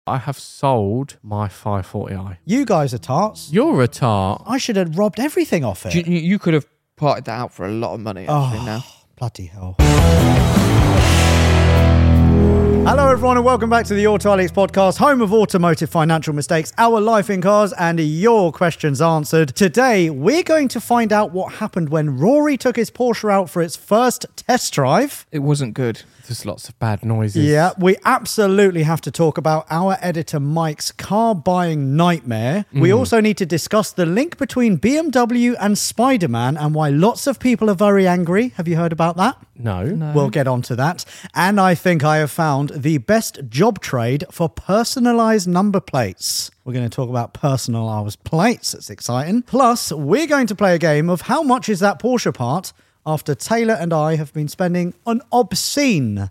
I have sold my 540i. You guys are tarts. You're a tart. I should have robbed everything off it. You could have parted that out for a lot of money, actually, now. Bloody hell. Hello everyone and welcome back to the Autolex podcast, home of automotive financial mistakes, our life in cars and your questions answered. Today we're going to find out what happened when Rory took his Porsche out for its first test drive. It wasn't good. There's lots of bad noises. Yeah, we absolutely have to talk about our editor Mike's car buying nightmare. We also need to discuss the link between BMW and Spider-Man and why lots of people are very angry. Have you heard about that? No. We'll get on to that. And I think I have found the best job trade for personalised number plates. We're going to talk about personalised plates. It's exciting. Plus, we're going to play a game of how much is that Porsche part after Taylor and I have been spending an obscene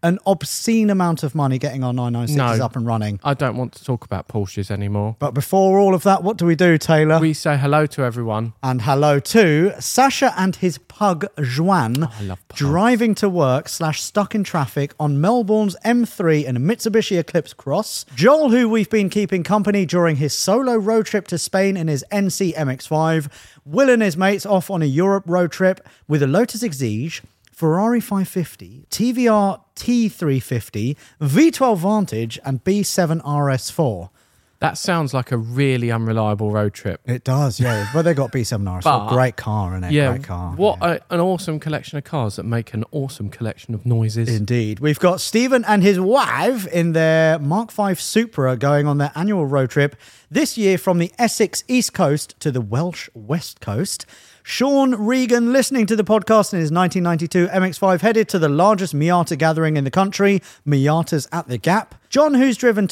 amount of money getting our 996s up and running. I don't want to talk about Porsches anymore. But before all of that, what do we do, Taylor? We say hello to everyone. And hello to Sasha and his pug, Juan, I love pugs. driving to work / stuck in traffic on Melbourne's M3 in a Mitsubishi Eclipse Cross. Joel, who we've been keeping company during his solo road trip to Spain in his NC MX-5. Will and his mates off on a Europe road trip with a Lotus Exige, Ferrari 550, TVR T350, V12 Vantage and B7 RS4. That sounds like a really unreliable road trip. It does, yeah. But they got B7 RS4. But, great car, isn't it? Yeah, Great car. what an awesome collection of cars that make an awesome collection of noises. Indeed. We've got Stephen and his wife in their Mark V Supra going on their annual road trip this year from the Essex East Coast to the Welsh West Coast. Sean Regan, listening to the podcast in his 1992 MX-5, headed to the largest Miata gathering in the country, Miatas at the Gap. John, who's driven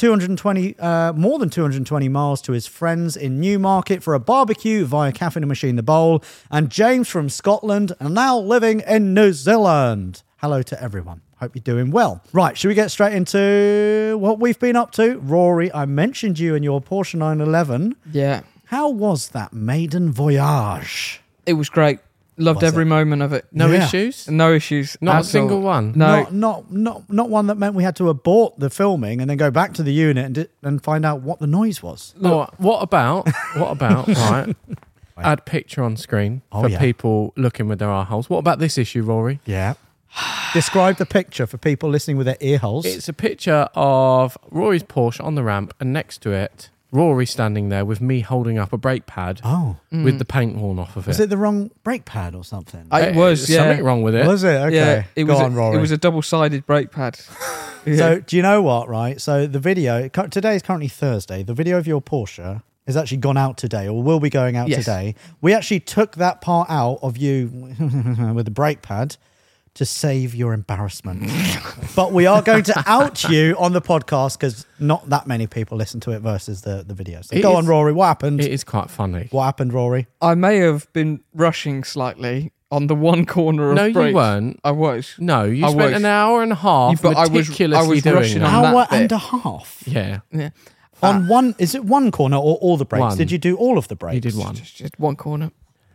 more than 220 miles to his friends in Newmarket for a barbecue via Cafe Machine The Bowl. And James from Scotland, and now living in New Zealand. Hello to everyone. Hope you're doing well. Right, should we get straight into what we've been up to? Rory, I mentioned you in your Porsche 911. Yeah. How was that maiden voyage? It was great. Loved every moment of it. No Yeah. issues? No issues. Not a at single all. one? No. Not one that meant we had to abort the filming and then go back to the unit and find out what the noise was. What about, right, add picture on screen for people looking with their eye holes. What about this issue, Rory? Yeah. Describe the picture for people listening with their ear holes. It's a picture of Rory's Porsche on the ramp, and next to it, Rory standing there with me holding up a brake pad with the paint worn off of it. Was it the wrong brake pad or something? It was, There's yeah. something wrong with it. Was it? Okay. Yeah, it Go was. on, Rory. It was a double-sided brake pad. So, do you know what, right? So, the video, today is currently Thursday. The video of your Porsche has actually gone out today, or will be going out today. We actually took that part out of you with the brake pad to save your embarrassment. But we are going to out you on the podcast because not that many people listen to it versus the video. So go on, Rory. What happened? It is quite funny. What happened, Rory? I may have been rushing slightly on the one corner of No, brakes. you weren't. I was. No, you I spent was. an hour and a half But I was meticulously doing rushing that. on Hour that bit. and a half. Yeah. Yeah. On one, is it one corner or all the brakes? One. Did you do all of the brakes? You did one. Just one corner.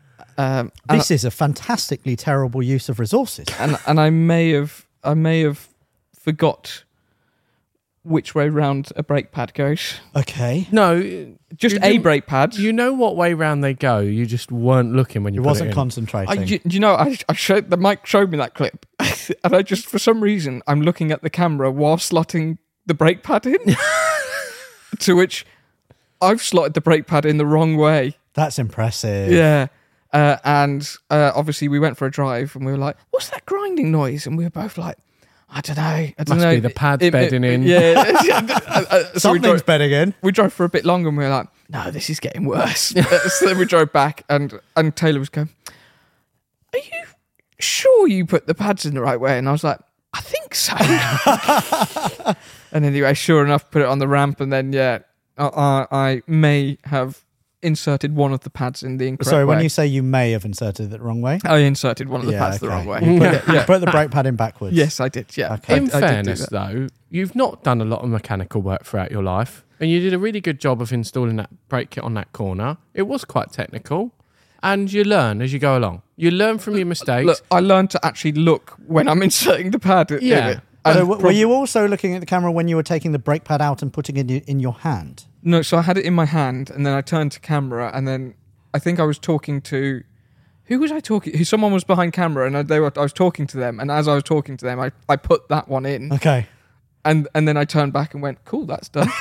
This is a fantastically terrible use of resources. And I may have forgot which way round a brake pad goes. Okay. No, Just you a didn't- brake pad. You know what way round they go. You just weren't looking when you You put wasn't it in. concentrating. Do you know, I showed the Mike showed me that clip, and I just, for some reason, I'm looking at the camera while slotting the brake pad in. To which I've slotted the brake pad in the wrong way. That's impressive. Yeah. And obviously we went for a drive and we were like, what's that grinding noise? And we were both like, I don't know. Must be the pads bedding in. Yeah. So Something's bedding in. we drove for a bit longer and we were like, no, this is getting worse. So then we drove back and Taylor was going, are you sure you put the pads in the right way? And I was like, I think so. And anyway, sure enough, put it on the ramp and then, I may have inserted one of the pads in the incorrect Sorry, way. when you say you may have inserted it the wrong way? I inserted one of the pads the okay. wrong way. You put the brake pad in backwards. Yes, I did, yeah. Okay. In I did do fairness, that. though, you've not done a lot of mechanical work throughout your life, and you did a really good job of installing that brake kit on that corner. It was quite technical, and you learn as you go along. You learn from your mistakes. Look, I learned to actually look when I'm inserting the pad in Yeah. it. So were you also looking at the camera when you were taking the brake pad out and putting it in your hand? No, so I had it in my hand, and then I turned to camera, and then I think I was talking to... Who was I talking to? Someone was behind camera, and I was talking to them, and as I was talking to them, I put that one in. Okay. And then I turned back and went, cool, that's done.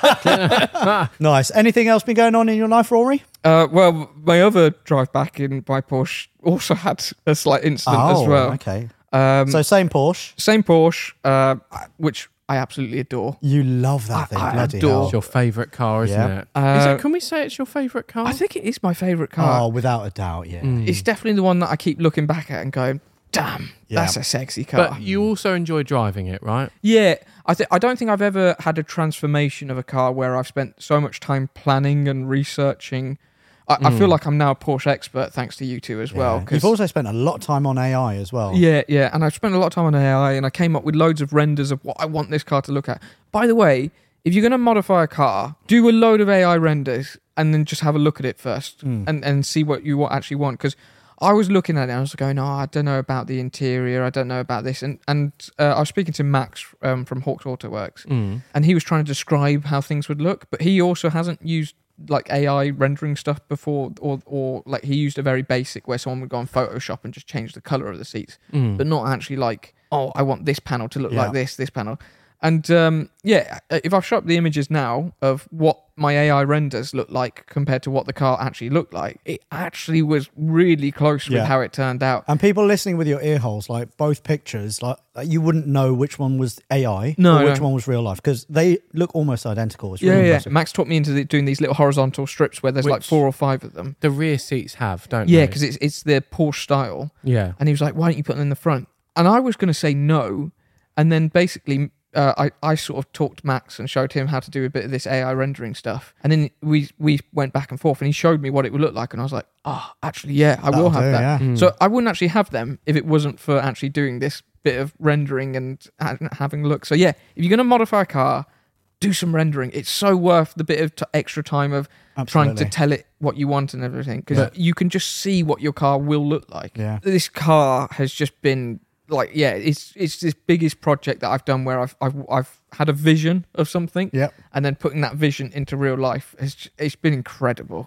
Nice. Anything else been going on in your life, Rory? Well, my other drive back in my Porsche also had a slight incident as well. Okay. So same Porsche. Same Porsche, which I absolutely adore. You love that thing. I Bloody adore- hell. It's your favourite car, isn't Yeah. it? Is it? Can we say it's your favourite car? I think it is my favourite car. Oh, without a doubt, yeah. It's definitely the one that I keep looking back at and going, damn, Yeah. that's a sexy car. But you also enjoy driving it, right? Yeah, I don't think I've ever had a transformation of a car where I've spent so much time planning and researching. I feel like I'm now a Porsche expert thanks to you two as well. Yeah. 'Cause- You've also spent a lot of time on AI as well. yeah, and I've spent a lot of time on AI, and I came up with loads of renders of what I want this car to look at. By the way, if you're going to modify a car, do a load of AI renders and then just have a look at it first and see what you actually want. Because I was looking at it and I was going, oh, I don't know about the interior, I don't know about this. And I was speaking to Max from Hawks Autoworks, and he was trying to describe how things would look, but he also hasn't used like AI rendering stuff before, or like he used a very basic where someone would go on Photoshop and just change the color of the seats, but not actually like, oh, I want this panel to look like this panel. And if I've shot up the images now of what my AI renders look like compared to what the car actually looked like, it actually was really close with how it turned out. And people listening with your ear holes, like both pictures, like you wouldn't know which one was AI No, or which no. one was real life because they look almost identical. It's Yeah, really yeah. impressive. Max taught me into doing these little horizontal strips where there's like Which- 4 or 5 of them. The rear seats have, don't Yeah, they? because it's the Porsche style. Yeah. And he was like, why don't you put them in the front? And I was going to say no. And then basically, I sort of talked Max and showed him how to do a bit of this AI rendering stuff. And then we went back and forth and he showed me what it would look like. And I was like, actually, yeah, I will That'll have do, that. yeah. So I wouldn't actually have them if it wasn't for actually doing this bit of rendering and having a look. So yeah, if you're going to modify a car, do some rendering. It's so worth the bit of extra time of trying Absolutely. to tell it what you want and everything. Because you can just see what your car will look like. Yeah. This car has just been like, it's this biggest project that I've done where I've had a vision of something, and then putting that vision into real life it's been incredible.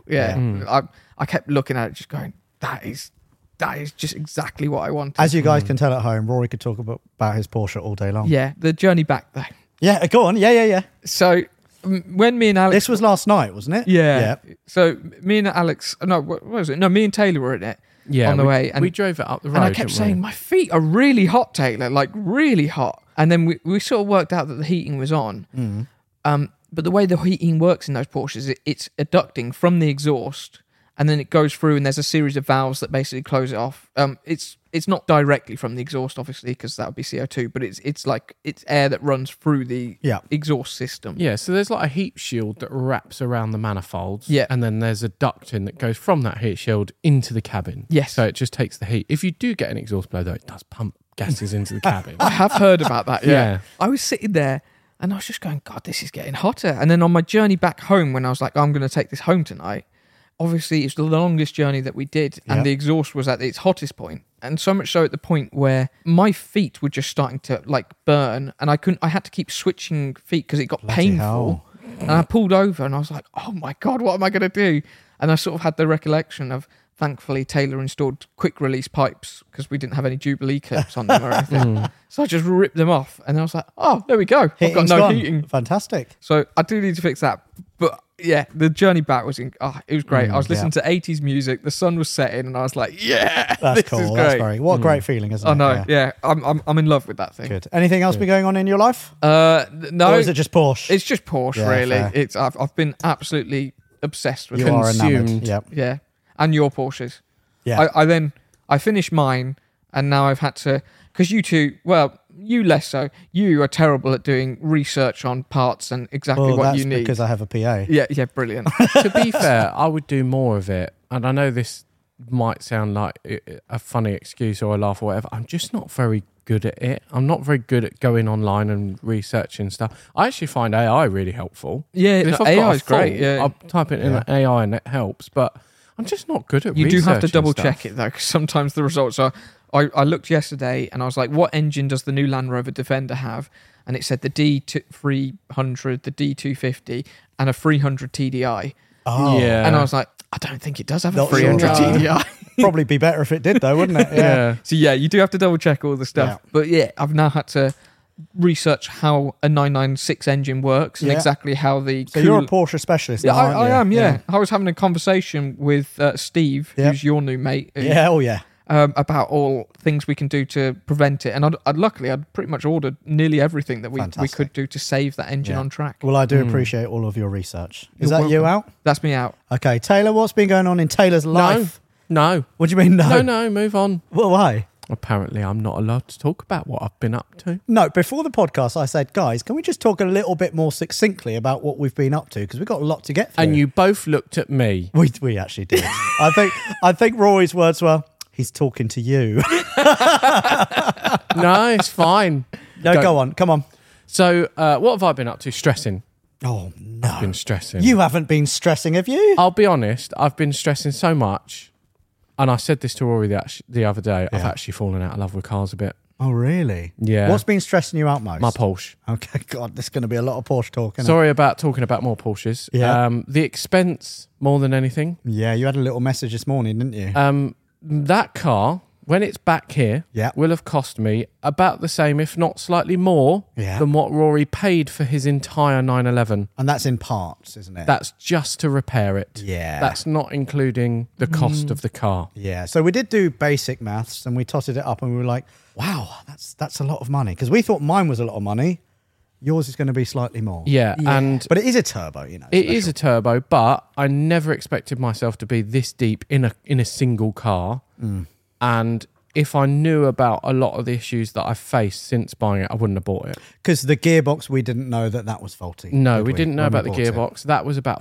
I kept looking at it just going, that is just exactly what I wanted. As you guys can tell at home, Rory could talk about his Porsche all day long. Yeah, the journey back though. Yeah, go on. Yeah. So when me and Alex, This was last night, wasn't it? yeah. So me and Alex, no, what was it? No, me and Taylor were in it. Yeah, on the way, and we drove it up the road. And I kept didn't we? saying, my feet are really hot, Taylor, like really hot. And then we sort of worked out that the heating was on. But the way the heating works in those Porsches, it's adducting from the exhaust, and then it goes through, and there's a series of valves that basically close it off. It's not directly from the exhaust, obviously, because that would be CO2, but it's air that runs through the exhaust system. Yeah, so there's like a heat shield that wraps around the manifolds. Yeah. And then there's a ducting that goes from that heat shield into the cabin. Yes. So it just takes the heat. If you do get an exhaust blow, though, it does pump gases into the cabin. I have heard about that, Yeah. I was sitting there, and I was just going, God, this is getting hotter. And then on my journey back home, when I was like, I'm going to take this home tonight, obviously it's the longest journey that we did, and the exhaust was at its hottest point. And so much so at the point where my feet were just starting to like burn, and I had to keep switching feet because it got painful. hell. And I pulled over and I was like, oh my God, what am I going to do? And I sort of had the recollection of, thankfully, Taylor installed quick release pipes because we didn't have any Jubilee clips on them or anything. So I just ripped them off, and I was like, oh, there we go. I've got Heating's no gone. heating. Fantastic. So I do need to fix that. But yeah, the journey back was it was great. I was listening to 80s music. The sun was setting, and I was like, yeah, That's this cool. is That's great. what a great feeling, isn't it? I know. Yeah, I'm in love with that thing. Good. Anything else been going on in your life? No, Or is it just Porsche? it's just Porsche. Yeah, really, fair. I've been absolutely obsessed with You it. are enamored. consumed. Yep. Yeah, and your Porsches. Yeah. I finished mine, and now I've had to, because you two, well, you less so. You are terrible at doing research on parts and exactly well, what that's you need. because I have a PA. Yeah, brilliant. To be fair, I would do more of it. And I know this might sound like a funny excuse or a laugh or whatever. I'm just not very good at it. I'm not very good at going online and researching stuff. I actually find AI really helpful. Yeah, 'Cause if I've got AI a is great. fault, Yeah, I'll type it in AI and it helps. But I'm just not good at you do have to researching double stuff. check it though, because sometimes the results are I looked yesterday and I was like, what engine does the new Land Rover Defender have? And it said the D300, the D250, and a 300 TDI. Oh, Yeah. And I was like, I don't think it does have a Not 300 sure. TDI. probably be better if it did, though, wouldn't it? Yeah. So yeah, you do have to double check all the stuff. Yeah. But yeah, I've now had to research how a 996 engine works and Yeah. exactly how the So you're a Porsche specialist Yeah, now, aren't I you? am, yeah. I was having a conversation with Steve, Yeah. who's your new mate, Yeah, oh yeah. about all things we can do to prevent it. And luckily, I'd pretty much ordered nearly everything that we Fantastic. could do to save that engine Yeah. on track. Well, I do appreciate all of your research. Is You're that you welcome. out? That's me out. Okay, Taylor, what's been going on in Taylor's life? No. What do you mean, no? No, move on. Well, why? Apparently, I'm not allowed to talk about what I've been up to. No, before the podcast, I said, guys, can we just talk a little bit more succinctly about what we've been up to? Because we've got a lot to get through. And you both looked at me. We actually did. I think Rory's words were, he's talking to you. No, it's fine. No, go on. Come on. So, what have I been up to? Stressing. Oh, no. Been stressing. You haven't been stressing, have you? I'll be honest, I've been stressing so much. And I said this to Rory the other day. I've Yeah. actually fallen out of love with cars a bit. Oh, really? Yeah. What's been stressing you out most? My Porsche. Okay, God, there's going to be a lot of Porsche talk, isn't Sorry about talking about more Porsches. Yeah. The expense more than anything. it? Yeah, you had a little message this morning, didn't you? That car, when it's back here, Yeah. will have cost me about the same, if not slightly more, Yeah. than what Rory paid for his entire 911. And that's in parts, isn't it? That's just to repair it. Yeah. That's not including the cost of the car. Yeah, so we did do basic maths and we totted it up and we were like, wow, that's a lot of money. Because we thought mine was a lot of money. Yours is going to be slightly more. Yeah, and But it is a turbo, you know. it is a turbo, but I never expected myself to be this deep in a single car. And if I knew about a lot of the issues that I've faced since buying it, I wouldn't have bought it. Because the gearbox, we didn't know that was faulty. No, did we didn't know when we about the bought it? gearbox. That was about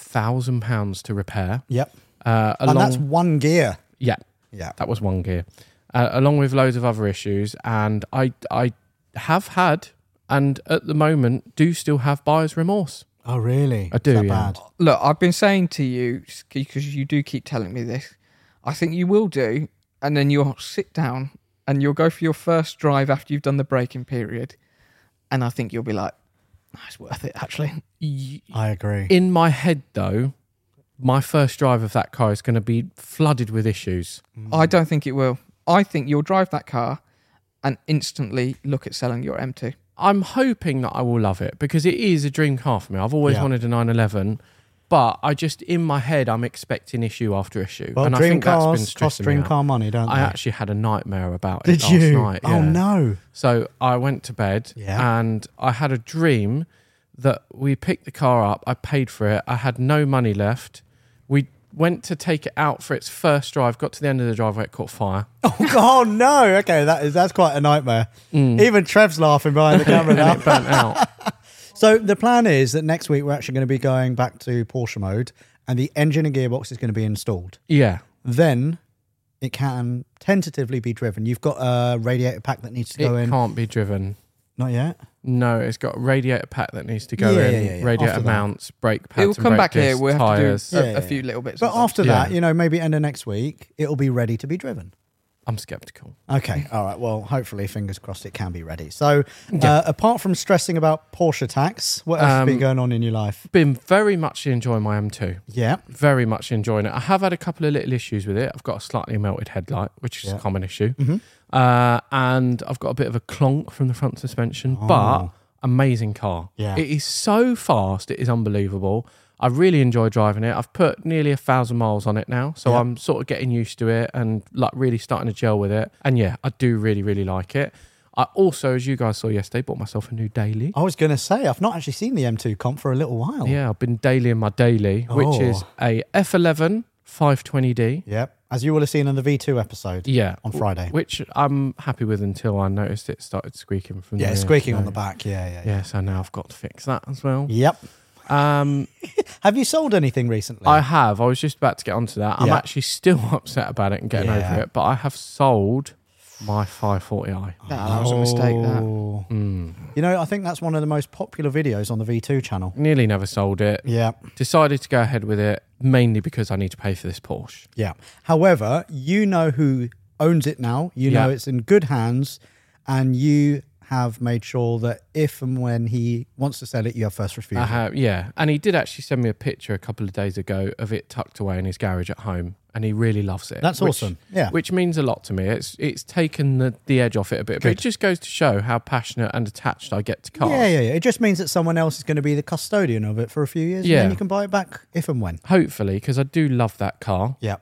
£5,000 to repair. Yep. And that's one gear. Yeah, Yeah. that was one gear, along with loads of other issues. And I have had, and at the moment, do still have buyer's remorse. Oh, really? I do, Is that yeah. bad? Look, I've been saying to you, because you do keep telling me this, I think you will do, and then you'll sit down and you'll go for your first drive after you've done the braking period, and I think you'll be like, "Oh, it's worth it, actually." I agree. In my head, though, my first drive of that car is going to be flooded with issues. I don't think it will. I think you'll drive that car and instantly look at selling your M2. I'm hoping that I will love it because it is a dream car for me. I've always Yeah. wanted a 911, but I just, in my head, I'm expecting issue after issue. Well, and I dream think that's been cars cost stressing dream me out. car money, don't they? I actually had a nightmare about Did it last you? night. Oh, yeah. no. So I went to bed Yeah. and I had a dream that we picked the car up. I paid for it. I had no money left. We went to take it out for its first drive, got to the end of the driveway, it caught fire. Oh, God, no. Okay, that's quite a nightmare. Even Trev's laughing behind the camera now. And it burnt out. So the plan is that next week we're actually going to be going back to Porsche mode and the engine and gearbox is going to be installed. Yeah. Then it can tentatively be driven. You've got a radiator pack that needs to go It in. can't be driven. Not yet? No, it's got a radiator pack that needs to go Yeah, in. yeah, yeah. Radiator After that. mounts, brake pads, It will and come brake back here. discs, We'll have tyres. to do Yeah, a few little bits. But and bobs. after Yeah. that, maybe end of next week, it'll be ready to be driven. I'm sceptical. Okay, all right. Well, hopefully, fingers crossed, it can be ready. So, apart from stressing about Porsche tax, what else has been going on in your life? Been very much enjoying my M2. Yeah, Very much enjoying it. I have had a couple of little issues with it. I've got a slightly melted headlight, which is Yeah. a common issue. Mm-hmm. And I've got a bit of a clonk from the front suspension, but amazing car. Yeah. It is so fast. It is unbelievable. I really enjoy driving it. I've put nearly 1,000 miles on it now, so Yeah. I'm sort of getting used to it and like really starting to gel with it. And yeah, I do really, really like it. I also, as you guys saw yesterday, bought myself a new daily. I was going to say, I've not actually seen the M2 comp for a little while. Yeah, I've been dailying my daily, which is a F11 520D. Yep. As you will have seen in the V2 episode. Yeah, On Friday. which I'm happy with until I noticed it started squeaking from Yeah, the squeaking on so- the back. Yeah. Yeah, so now I've got to fix that as well. Yep. Um, Have you sold anything recently? I have. I was just about to get onto that. I'm Yeah. actually still upset about it and getting Yeah. over it, but I have sold my 540i. That was a mistake. That. Oh. I think that's one of the most popular videos on the V2 channel. Nearly never sold it. Yeah. Decided to go ahead with it mainly because I need to pay for this Porsche. Yeah. However, you know who owns it now. You know it's in good hands, and you have made sure that if and when he wants to sell it, you have first refusal. I have, yeah. And he did actually send me a picture a couple of days ago of it tucked away in his garage at home, and he really loves it. That's awesome. Yeah. Which means a lot to me. It's taken the edge off it a bit, but it just goes to show how passionate and attached I get to cars. Yeah. It just means that someone else is going to be the custodian of it for a few years, and then you can buy it back if and when. Hopefully, because I do love that car. Yeah.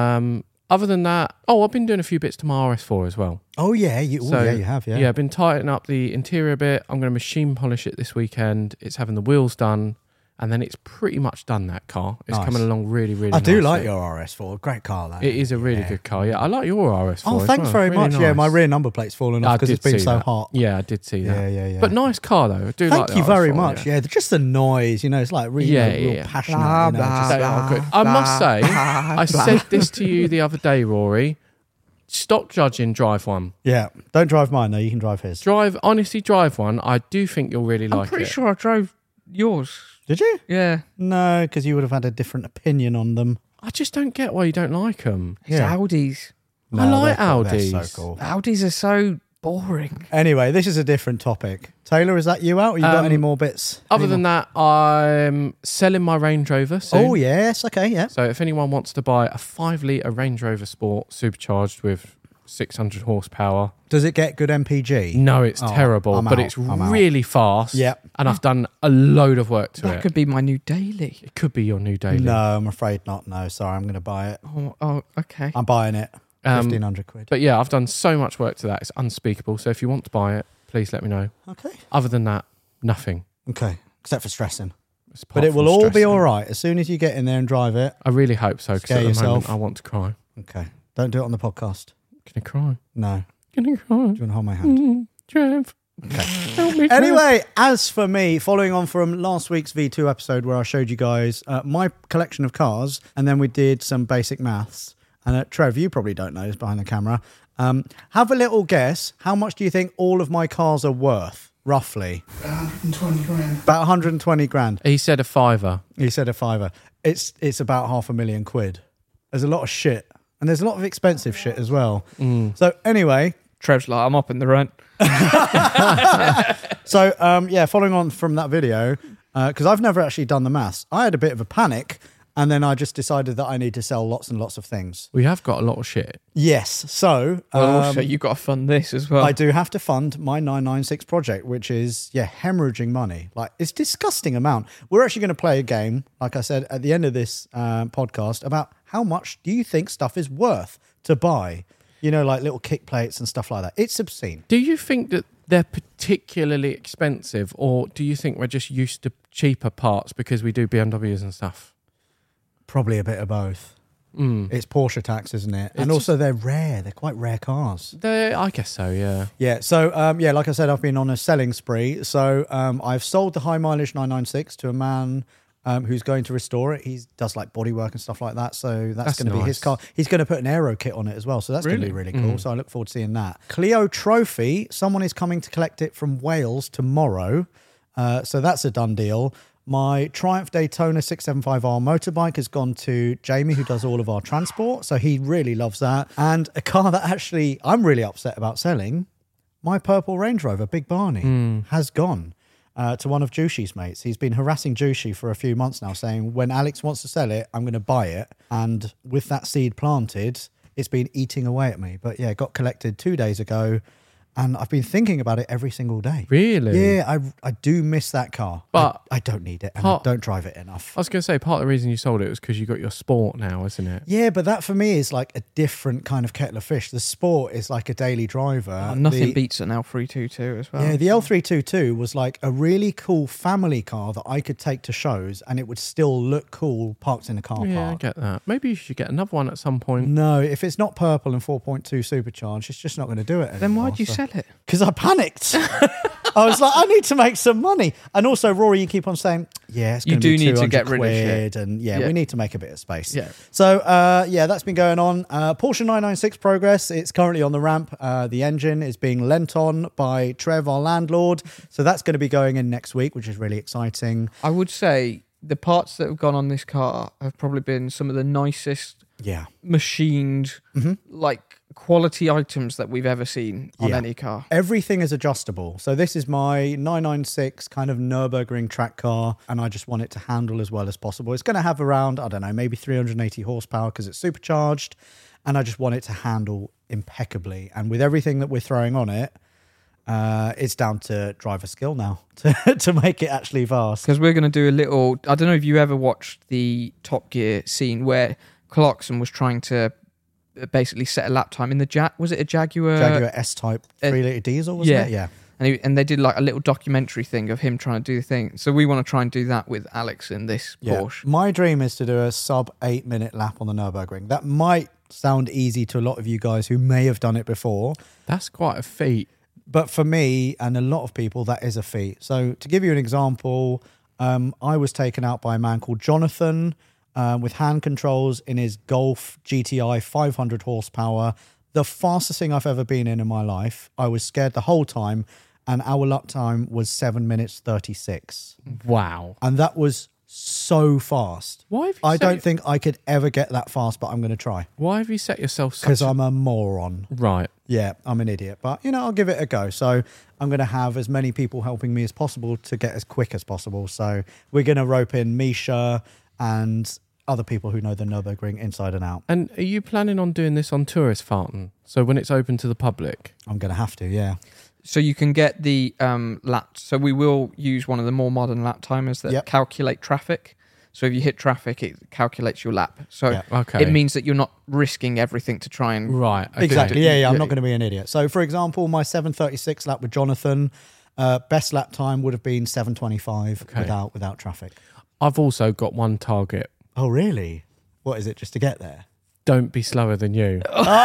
Other than that, I've been doing a few bits to my RS4 as well. Oh, yeah. You have, yeah. Yeah, I've been tightening up the interior a bit. I'm going to machine polish it this weekend. It's having the wheels done, and then it's pretty much done, that car. It's coming along really, really nicely. I do like your RS4. Great car, that. It is a really good car, yeah. I like your RS4 Oh, as thanks well. very Really much. nice. Yeah, my rear number plate's fallen off because it's been so hot. Yeah, I did see that. Yeah. But nice car, though. I do like Thank you very RS4, much. Yeah, just the noise, it's like really real passionate. They are good. I must say, I said this to you the other day, Rory. Stop judging, drive one. Yeah, don't drive mine though. You can drive his. Honestly, drive one. I do think you'll really like it. I'm pretty sure I drove yours. Did you? Yeah. No, because you would have had a different opinion on them. I just don't get why you don't like them. It's Audis. I like they're Audis. so cool. Audis are so boring. Anyway, this is a different topic. Taylor, is that you out? Or you got any more bits? Other than that, I'm selling my Range Rover soon. Oh, yes. Okay, yeah. So if anyone wants to buy a 5-litre Range Rover Sport supercharged with 600 horsepower. Does it get good MPG? No, it's terrible, I'm but out. it's I'm really fast. Yep. And I've done a load of work to That it. could be my new daily. It could be your new daily. No, I'm afraid not. No, sorry, I'm going to buy it. Oh, okay. I'm buying it. 1,500 quid. But yeah, I've done so much work to that. It's unspeakable. So if you want to buy it, please let me know. Okay. Other than that, nothing. Okay, except for stressing. Apart But it will from all be stressing. all right. As soon as you get in there and drive it. I really hope so, because Scare at the moment yourself. I want to cry. Okay. Don't do it on the podcast. Can I cry? No. Can I cry? Do you want to hold my hand? Trev. Okay. Help me, Trev. Anyway, as for me, following on from last week's V2 episode where I showed you guys my collection of cars, and then we did some basic maths. And Trev, you probably don't know this behind the camera. Have a little guess. How much do you think all of my cars are worth, roughly? 120 grand. About 120 grand. He said a £5. He said a fiver. It's about £500,000. There's a lot of shit. And there's a lot of expensive shit as well. So anyway... Trev's like, I'm up in the rent. So, following on from that video, because I've never actually done the maths, I had a bit of a panic, and then I just decided that I need to sell lots and lots of things. We have got a lot of shit. Yes, so Well, also, you've got to fund this as well. I do have to fund my 996 project, which is, hemorrhaging money. Like, it's a disgusting amount. We're actually going to play a game, like I said, at the end of this podcast, about how much do you think stuff is worth to buy? Like little kick plates and stuff like that. It's obscene. Do you think that they're particularly expensive, or do you think we're just used to cheaper parts because we do BMWs and stuff? Probably a bit of both. It's Porsche tax, isn't it? And also they're rare. They're quite rare cars. I guess so, yeah. Yeah. So, like I said, I've been on a selling spree. So I've sold the high mileage 996 to a man who's going to restore it. He does like bodywork and stuff like that. So that's going to be his car. He's going to put an aero kit on it as well. So that's going to be really cool. So I look forward to seeing that. Clio Trophy. Someone is coming to collect it from Wales tomorrow. So that's a done deal. My Triumph Daytona 675R motorbike has gone to Jamie, who does all of our transport. So he really loves that. And a car that actually I'm really upset about selling, my purple Range Rover, Big Barney, has gone to one of Jushi's mates. He's been harassing Jushi for a few months now, saying, when Alex wants to sell it, I'm going to buy it. And with that seed planted, it's been eating away at me. But yeah, it got collected 2 days ago. And I've been thinking about it every single day. Really? Yeah, I do miss that car. But I don't need it, and I don't drive it enough. I was going to say, part of the reason you sold it was because you got your Sport now, isn't it? Yeah, but that for me is like a different kind of kettle of fish. The Sport is like a daily driver. Nothing beats an L322 as well. Yeah, the L322 was like a really cool family car that I could take to shows, and it would still look cool parked in a car Yeah, I park. get that. Maybe you should get another one at some point. No, if it's not purple and 4.2 supercharged, it's just not going to do it anymore. Then why'd you sell it? Because I panicked. I was like, I need to make some money. And also, Rory, you keep on saying, yeah, it's going to be 200 need to get rid of quid, shit. and we need to make a bit of space. Yeah. So, that's been going on. Porsche 996 progress. It's currently on the ramp. The engine is being lent on by Trev, our landlord. So that's going to be going in next week, which is really exciting. I would say the parts that have gone on this car have probably been some of the nicest Yeah. machined, like quality items that we've ever seen on Yeah. any car. Everything is adjustable. So this is my 996 kind of Nürburgring track car, and I just want it to handle as well as possible. It's going to have around, I don't know, maybe 380 horsepower because it's supercharged, and I just want it to handle impeccably. And with everything that we're throwing on it, it's down to driver skill now to make it actually fast. Because we're going to do a little... I don't know if you ever watched the Top Gear scene where Clarkson was trying to basically set a lap time in the was it a Jaguar S-Type 3-litre diesel, wasn't it? Yeah. And they did like a little documentary thing of him trying to do the thing. So we want to try and do that with Alex in this Porsche. My dream is to do a sub 8-minute lap on the Nürburgring. That might sound easy to a lot of you guys who may have done it before, That's quite a feat. but for me and a lot of people, that is a feat. So to give you an example, I was taken out by a man called Jonathan with hand controls in his Golf GTI 500 horsepower. The fastest thing I've ever been in my life. I was scared the whole time, and our lap time was 7 minutes 36. Wow. And that was so fast. Why have you I set- don't think I could ever get that fast, but I'm going to try Why have you set yourself such because I'm a moron. Right. Yeah, I'm an idiot, but I'll give it a go. So I'm going to have as many people helping me as possible to get as quick as possible. So we're going to rope in Misha and other people who know the Nürburgring inside and out. And are you planning on doing this on Touristfahrten? So when it's open to the public? I'm going to have to, yeah. So you can get the lap. So we will use one of the more modern lap timers that Yep. calculate traffic. So if you hit traffic, it calculates your lap. So Yeah. Okay. it means that you're not risking everything to try and... Right. Okay. Exactly. Yeah. I'm not going to be an idiot. So, for example, my 7:36 lap with Jonathan, best lap time would have been 7:25 without traffic. I've also got one target. Oh, really? What is it? Just to get there? Don't be slower than you.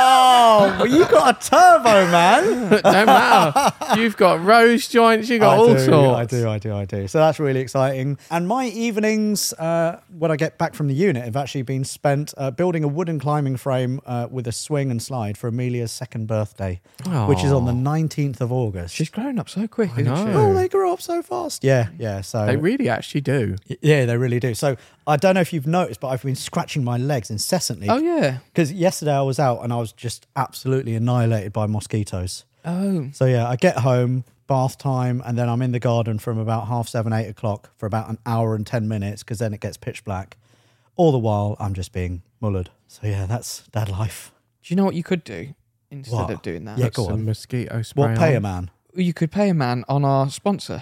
Oh, well, you got a turbo, man. Don't matter. You've got rose joints. You've got all sorts. I do. So that's really exciting. And my evenings, when I get back from the unit, have actually been spent building a wooden climbing frame with a swing and slide for Amelia's second birthday, which is on the 19th of August. She's grown up so quick, isn't know. she? Oh, they grow up so fast. Yeah. So They really actually do. yeah, they really do. So I don't know if you've noticed, but I've been scratching my legs incessantly. Oh, yeah. Because yesterday I was out and I was just absolutely annihilated by mosquitoes. Oh. So yeah, I get home, bath time, and then I'm in the garden from about 7:30, 8 o'clock for about an hour and 10 minutes because then it gets pitch black. All the while I'm just being mullered. So yeah, that's dad life. Do you know what you could do instead What? of doing that? Yeah, Put go some on. mosquito spray What pay a on. man? You could pay a man on our sponsor.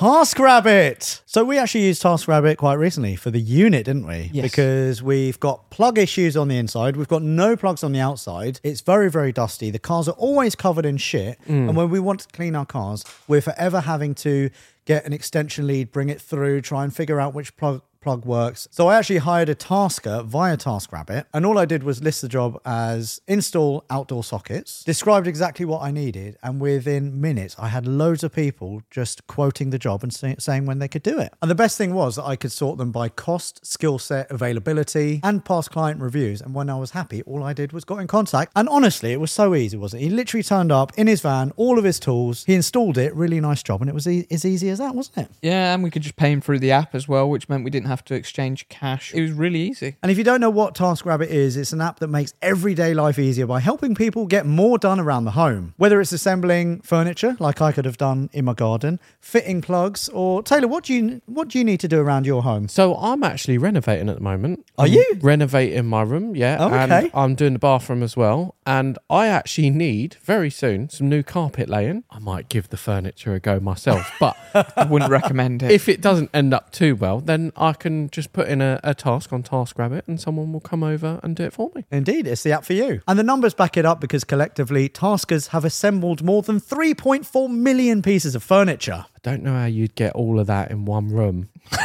TaskRabbit. So we actually used TaskRabbit quite recently for the unit, didn't we? Yes. Because we've got plug issues on the inside. We've got no plugs on the outside. It's very, very dusty. The cars are always covered in shit. And when we want to clean our cars, we're forever having to get an extension lead, bring it through, try and figure out which plug works. So I actually hired a tasker via TaskRabbit, and all I did was list the job as install outdoor sockets, described exactly what I needed, and within minutes I had loads of people just quoting the job and saying when they could do it. And the best thing was that I could sort them by cost, skill set, availability, and past client reviews. And when I was happy, all I did was got in contact. And honestly, it was so easy, wasn't it? He literally turned up in his van, all of his tools, he installed it, really nice job, and it was as easy as that, wasn't it? Yeah, and we could just pay him through the app as well, which meant we didn't have to exchange cash. It was really easy. And if you don't know what TaskRabbit is, it's an app that makes everyday life easier by helping people get more done around the home. Whether it's assembling furniture, like I could have done in my garden, fitting plugs, or Taylor, what do you need to do around your home? So I'm actually renovating at the moment. Are I'm you? renovating my room? Yeah. Oh, And okay. I'm doing the bathroom as well. And I actually need very soon some new carpet laying. I might give the furniture a go myself, but I wouldn't recommend it. if it doesn't end up too well, then I can just put in a task on TaskRabbit and someone will come over and do it for me. Indeed, it's the app for you. And the numbers back it up because collectively, Taskers have assembled more than 3.4 million pieces of furniture. I don't know how you'd get all of that in one room.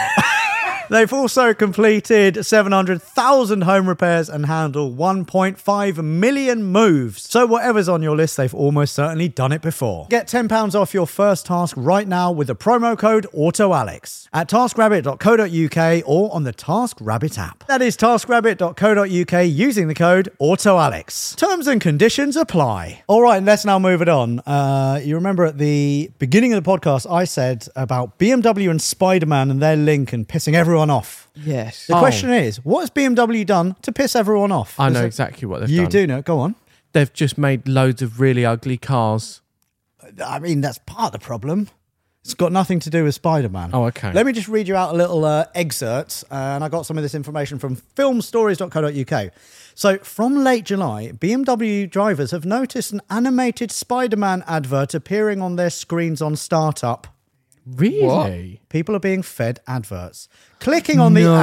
They've also completed 700,000 home repairs and handled 1.5 million moves. So whatever's on your list, they've almost certainly done it before. Get £10 off your first task right now with the promo code AutoAlex at taskrabbit.co.uk or on the TaskRabbit app. That is taskrabbit.co.uk using the code AutoAlex. Terms and conditions apply. All right, let's now move it on. You remember at the beginning of the podcast, I said about BMW and Spider-Man and their link and pissing everyone off. Yes. The question is, what has BMW done to piss everyone off? I know exactly what they've You done. do know. Go on. they've just made loads of really ugly cars. I mean, that's part of the problem. It's got nothing to do with Spider-Man. Oh, okay. Let me just read you out a little excerpt, and I got some of this information from filmstories.co.uk. So, from late July, BMW drivers have noticed an animated Spider-Man advert appearing on their screens on startup. Really? People are being fed adverts. Clicking on the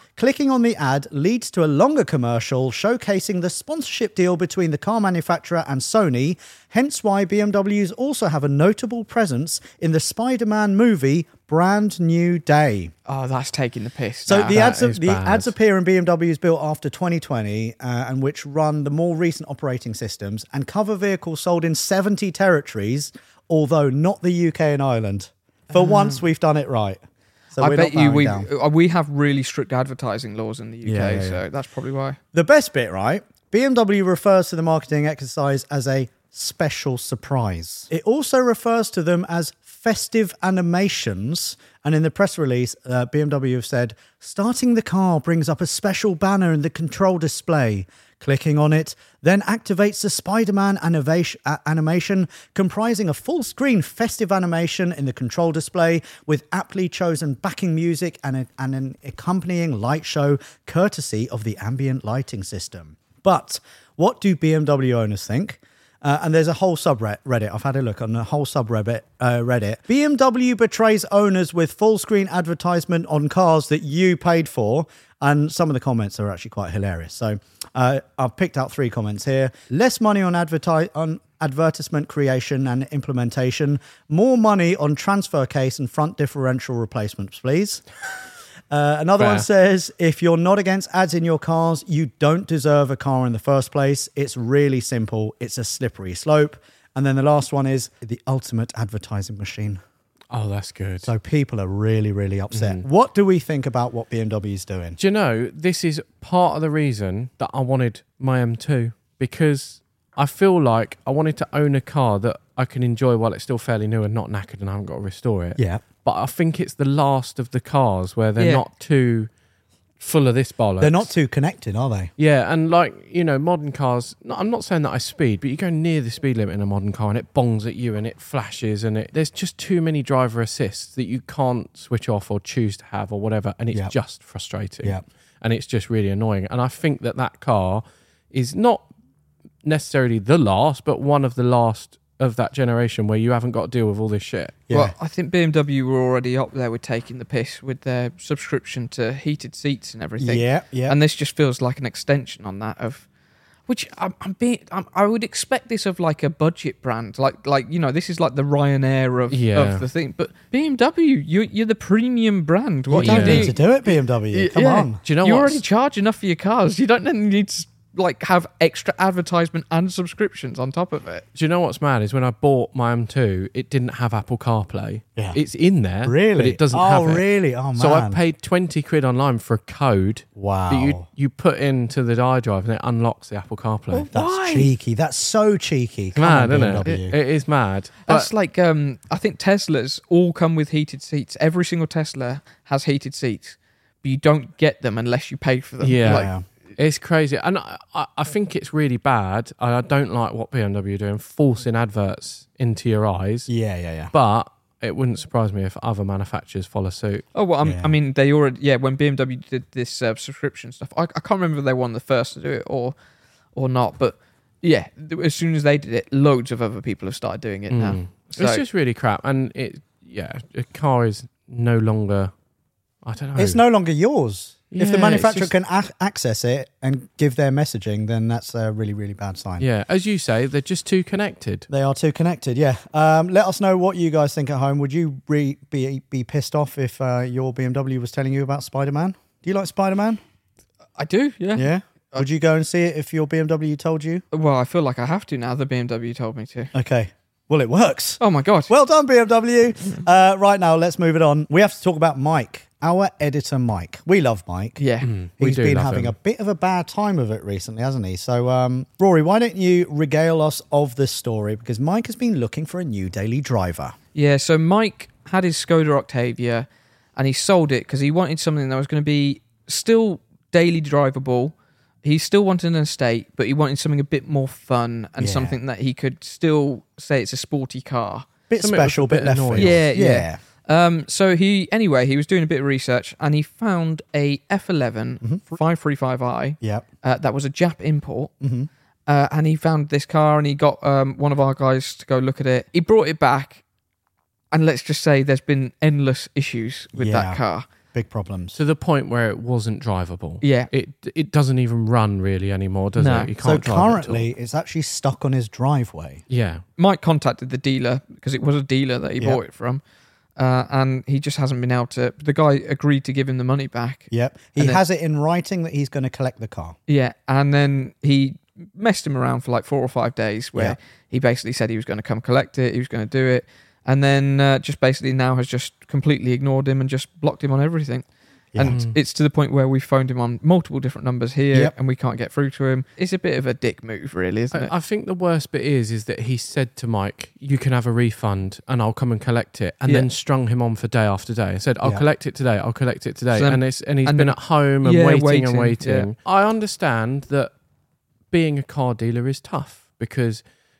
ad leads to a longer commercial showcasing the sponsorship deal between the car manufacturer and Sony, hence why BMWs also have a notable presence in the Spider-Man movie Brand New Day. Oh, that's taking the piss. So now. the ads bad. appear in BMWs built after 2020 and which run the more recent operating systems and cover vehicles sold in 70 territories, although not the UK and Ireland. For once, we've done it right. So I we're bet not you bowing down. we have really strict advertising laws in the UK, Yeah, yeah, so that's probably why. The best bit, right? BMW refers to the marketing exercise as a special surprise. It also refers to them as festive animations. And in the press release, BMW have said, starting the car brings up a special banner in the control display. Clicking on it then activates the Spider-Man animation comprising a full-screen festive animation in the control display with aptly chosen backing music and an accompanying light show courtesy of the ambient lighting system. But what do BMW owners think? And there's a whole subreddit. I've had a look on the whole subreddit. Reddit. BMW betrays owners with full-screen advertisement on cars that you paid for. And some of the comments are actually quite hilarious. So I've picked out 3 comments here. Less money on advertisement creation and implementation. More money on transfer case and front differential replacements, please. Another Fair. one says, if you're not against ads in your cars, you don't deserve a car in the first place. It's really simple. It's a slippery slope. And then the last one is the ultimate advertising machine. Oh, that's good. So people are really, really upset. What do we think about what BMW is doing? Do you know, this is part of the reason that I wanted my M2, because I feel like I wanted to own a car that I can enjoy while it's still fairly new and not knackered and I haven't got to restore it. Yeah. But I think it's the last of the cars where they're Yeah. not too full of this bollocks. They're not too connected, are they? Yeah, and like, you know, modern cars, no, I'm not saying that I speed, but you go near the speed limit in a modern car and it bongs at you and it flashes and there's just too many driver assists that you can't switch off or choose to have or whatever, and it's Yep. just frustrating. Yep. And it's just really annoying. And I think that car is not necessarily the last, but one of the last of that generation where you haven't got to deal with all this shit. Yeah. Well, I think BMW were already up there with taking the piss with their subscription to heated seats and everything. Yeah. And this just feels like an extension on that of, which I would expect this of like a budget brand, like you know, this is like the Ryanair of the thing. But BMW, you're the premium brand. What you don't you need do? to do it, BMW. Come on. Do you know You what? already charge enough for your cars. You don't then need to like have extra advertisement and subscriptions on top of it. Do you know what's mad is when I bought my M2, it didn't have Apple CarPlay. Yeah. It's in there, Really? but it doesn't Oh, have it. really? Oh, man. So I paid 20 quid online for a code Wow. that you put into the iDrive and it unlocks the Apple CarPlay. That's Why? cheeky. That's so cheeky. Come Mad, on, isn't it? BMW. It is mad. That's But like I think Teslas all come with heated seats. Every single Tesla has heated seats, but you don't get them unless you pay for them. Yeah. Like, Yeah. it's crazy. And I think it's really bad. I don't like what BMW are doing, forcing adverts into your eyes. Yeah. But it wouldn't surprise me if other manufacturers follow suit. oh well, Yeah. I mean, they already when BMW did this subscription stuff. I can't remember if they were one of the first to do it or not, but yeah, as soon as they did it, loads of other people have started doing it now. So, It's just really crap. And a car is no longer, I don't know. It's no longer yours. If the Yeah, manufacturer it's can access it and give their messaging, then that's a really, really bad sign. Yeah, as you say, they're just too connected. They are too connected, yeah. Let us know what you guys think at home. Would you be pissed off if your BMW was telling you about Spider-Man? Do you like Spider-Man? I do, yeah. Yeah. Would you go and see it if your BMW told you? Well, I feel like I have to now. The BMW told me to. Okay. Well, it works. Oh my god. Well done, BMW. Right now, let's move it on. We have to talk about Mike, our editor Mike. We love Mike. Yeah. We He's do been love having him. a bit of a bad time of it recently, hasn't he? So, Rory, why don't you regale us of this story? Because Mike has been looking for a new daily driver. Yeah, so Mike had his Skoda Octavia and he sold it because he wanted something that was going to be still daily drivable. he still wanted an estate, but he wanted something a bit more fun and Yeah. something that he could still say it's a sporty car. Bit Something that's special, a bit bit left annoying. field. Yeah. So he was doing a bit of research and he found a F11 535i Yep. that was a Jap import. Mhm. And he found this car and he got one of our guys to go look at it. He brought it back, and let's just say there's been endless issues with Yeah. that car. Big problems. To the point where it wasn't drivable. Yeah. It doesn't even run really anymore, does No. it? You So can't drive it at all. currently, it's actually stuck on his driveway. Yeah. Mike contacted the dealer because it was a dealer that he Yep. bought it from. And he just hasn't been able to. The guy agreed to give him the money back. Yep. He And then- has it in writing that he's going to collect the car. Yeah. And then he messed him around for like 4 or 5 days where Yeah. he basically said he was going to come collect it. He was going to do it. And then just basically now has just completely ignored him and just blocked him on everything. Yeah. And it's to the point where we phoned him on multiple different numbers here Yep. and we can't get through to him. It's a bit of a dick move, really, isn't it? I think the worst bit is that he said to Mike, "You can have a refund, and I'll come and collect it," and Yeah. then strung him on for day after day. And said, "I'll Yeah. collect it today. I'll collect it today," So then- and he's and been then- at home and Yeah, waiting and waiting, waiting. I understand that being a car dealer is tough because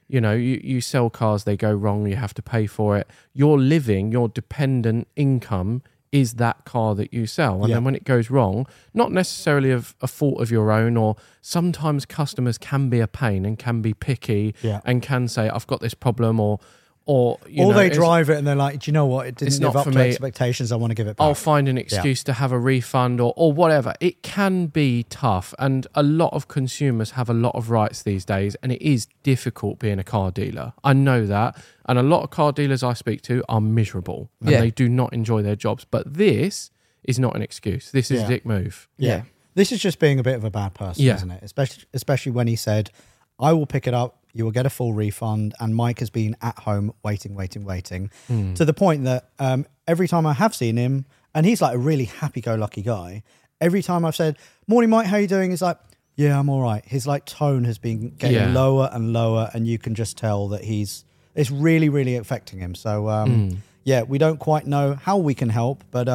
you sell cars, they go wrong, you have to pay for it. Your living, your dependent income is that car that you sell. And Yeah. then when it goes wrong, not necessarily of a fault of your own, or sometimes customers can be a pain and can be picky Yeah. and can say, "I've got this problem," or They it's- drive it and they're like, do you know what? It It's didn't live not up for to me. expectations. I want to give it back. I'll find an excuse to have a refund or whatever. It can be tough, and a lot of consumers have a lot of rights these days, and it is difficult being a car dealer. I know that, and a lot of car dealers I speak to are miserable, and Yeah. they do not enjoy their jobs. But this is not an excuse. This is Yeah. a dick move. Yeah. This is just being a bit of a bad person, Yeah. isn't it? Especially when he said, I will pick it up, you will get a full refund, and Mike has been at home waiting, to the point that every time I have seen him, and he's like a really happy-go-lucky guy, every time I've said, "Morning, Mike, how you doing?" He's like, "Yeah, I'm all right." His like tone has been getting Yeah. lower and lower, and you can just tell that it's really, really affecting him. So, yeah, we don't quite know how we can help, but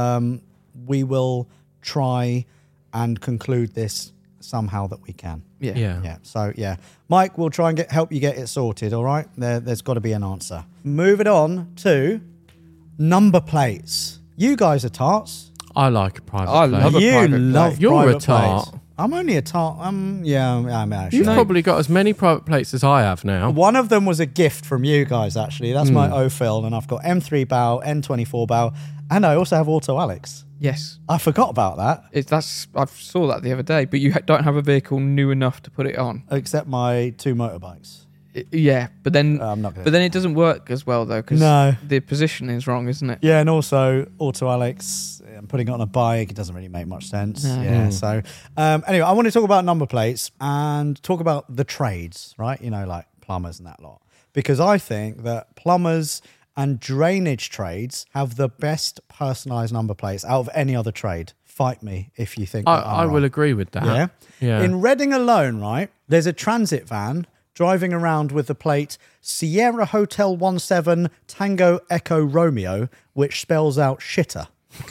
we will try and conclude this somehow that we can. Yeah. Yeah. So yeah, Mike, we'll try and help you get it sorted. All right. There's got to be an answer. Moving on to number plates. You guys are tarts. I like a private I plate. love a You private love plate. You're a private tart. plates. I'm only a tart. Yeah. I'm actually. You've probably got as many private plates as I have now. One of them was a gift from you guys. Actually, that's my Ophil, and I've got M3 bow, N24 bow, and I also have Auto Alex. Yes. I forgot about that. I saw that the other day, but you don't have a vehicle new enough to put it on. Except my 2 motorbikes. Yeah, but then I'm not gonna but then it doesn't work as well though because No. the position is wrong, isn't it? Yeah, and also Auto Alex, I'm putting it on a bike. It doesn't really make much sense. No. Yeah. So anyway, I want to talk about number plates and talk about the trades, right? Like plumbers and that lot, because I think that plumbers and drainage trades have the best personalized number plates out of any other trade. Fight me if you think that I I'm will wrong. agree with that. Yeah. Yeah. In Reading alone, right, there's a transit van driving around with the plate Sierra Hotel 17 Tango Echo Romeo, which spells out shitter.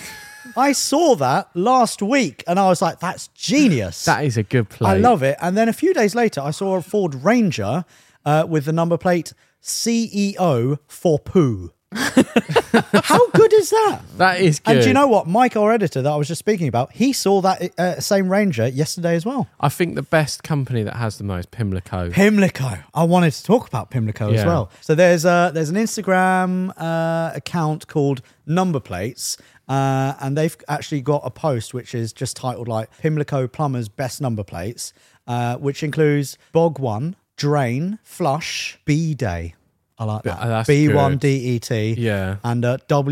I saw that last week and I was like, that's genius. That is a good plate. I love it. And then a few days later, I saw a Ford Ranger with the number plate CEO for poo. How good is that? That is good. And do you know what? Mike, our editor that I was just speaking about, he saw that same Ranger yesterday as well. I think the best company that has the most, Pimlico. Pimlico. I wanted to talk about Pimlico as Yeah. well. So there's an Instagram account called Number Plates, and they've actually got a post which is just titled like Pimlico Plumbers Best Number Plates, which includes Bog 1, Drain, Flush, B-Day. I like that. That's B1DET. Yeah. And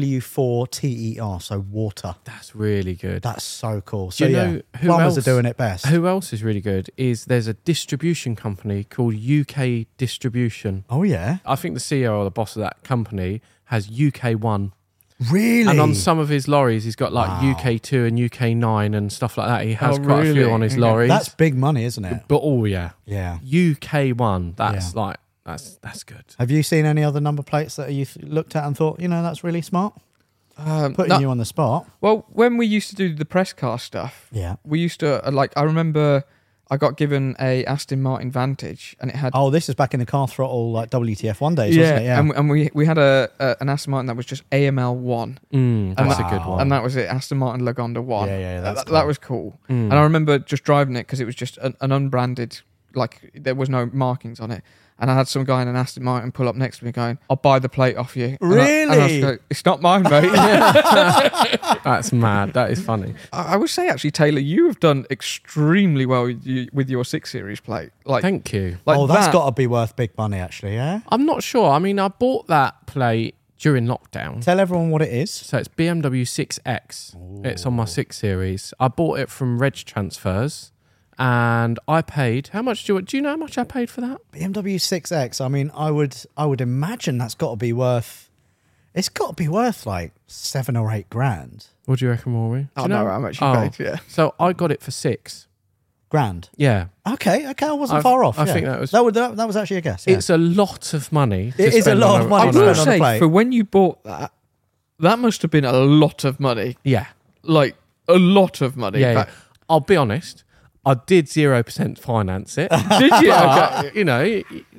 W4TER, so water. That's really good. That's so cool. Do So you yeah, know who plumbers else, are doing it best. Who else is really good is there's a distribution company called UK Distribution. Oh yeah, I think the CEO or the boss of that company has UK1. really? And on some of his lorries, he's got like Wow. UK2 and UK9 and stuff like that. He has Oh, quite a few really? on his Okay. lorries. That's big money, isn't it? But oh yeah, Yeah. UK1. That's Yeah. like that's good. Have you seen any other number plates that you looked at and thought, that's really smart? Putting No, you on the spot. well, when we used to do the press car stuff, Yeah. we used to I remember I got given a Aston Martin Vantage, and it had Oh, this is back in the car throttle like WTF 1 days, wasn't it? Yeah. and we had an Aston Martin that was just AML 1. That's a good one. And that was it, Aston Martin Lagonda 1. Yeah, that's that was cool. And I remember just driving it because it was just an unbranded, like there was no markings on it. And I had some guy in an Aston Martin pull up next to me going, "I'll buy the plate off you." Really? And I was going, "It's not mine, mate." That's mad. That is funny. I would say, actually, Taylor, you have done extremely well with your 6 Series plate. Like, Thank you. like that's that- got to be worth big money, actually, yeah? I'm not sure. I mean, I bought that plate during lockdown. Tell everyone what it is. So it's BMW 6X. It's on my 6 Series. I bought it from Reg Transfers. And I paid, how much do you know how much I paid for that? BMW 6X, I mean, I would imagine that's got to be worth, it's got to be worth like 7 or 8 grand. What do you reckon, Rory? I Do you know how much you paid, yeah. So I got it for 6. Grand. Yeah. Okay, I wasn't far off. I yeah. think that was... That was actually a guess. Yeah. It's a lot of money. It is a spend lot on of money I to will spend on a say, plate. for when you bought that, that must have been a lot of money. Yeah. Like, a lot of money. Yeah, yeah. I'll be honest. I did 0% finance it. Did you? But, you know,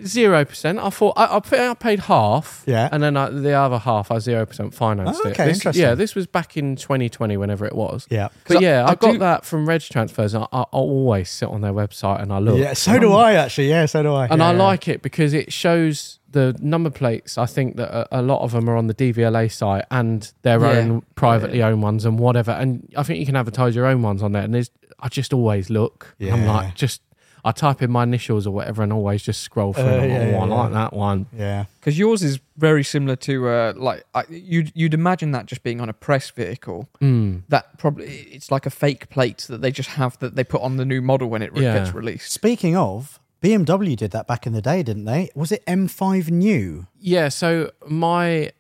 0%. I thought I paid half, Yeah. and then the other half I 0% financed Oh, it. okay, This- interesting. Yeah, this was back in 2020, whenever it was. Yeah. But yeah, I I got do- that from Reg Transfers. And I always sit on their website and I look. Yeah, so do I actually. Yeah, so do I. And Yeah, I yeah. like it because it shows the number plates. I think that a lot of them are on the DVLA site and their Yeah. own privately owned ones and whatever. And I think you can advertise your own ones on there. And I just always look. I'm Yeah. like, I type in my initials or whatever and always just scroll through. And I'm like, yeah, I yeah. like that one. Yeah. Because yours is very similar to, you'd imagine that just being on a press vehicle. That probably, it's like a fake plate that they just have that they put on the new model when it Yeah. gets released. Speaking of, BMW did that back in the day, didn't they? Was it M5 new? Yeah. So my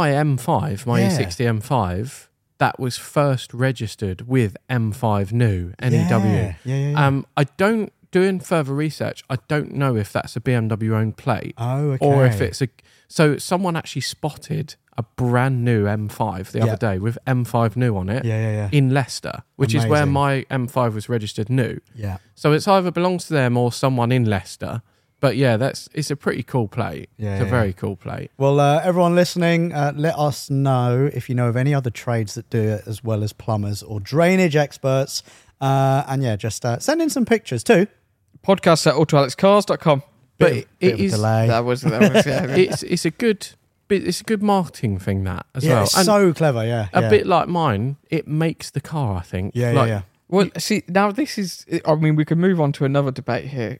M5, my Yeah. E60 M5, that was first registered with M5 new NEW. Yeah. I don't, doing further research, I don't know if that's a BMW owned plate Oh, okay. or if it's so someone actually spotted a brand new M5 the Yeah. other day with M5 new on it Yeah. in Leicester, which is where Amazing. my M5 was registered new. Yeah. So it's either belongs to them or someone in Leicester. But yeah, it's a pretty cool plate. Yeah, It's a yeah. very cool plate. Well, everyone listening, let us know if you know of any other trades that do it as well as plumbers or drainage experts. And yeah, just send in some pictures too. Podcast at autoalexcars.com. But Bit it of a is delay. That was yeah. it's a good marketing thing that as Yeah, well. it's And so clever. Yeah. a bit like mine, it makes the car, I think. Yeah, Like, yeah. Well, see, now this is, I mean, we could move on to another debate here.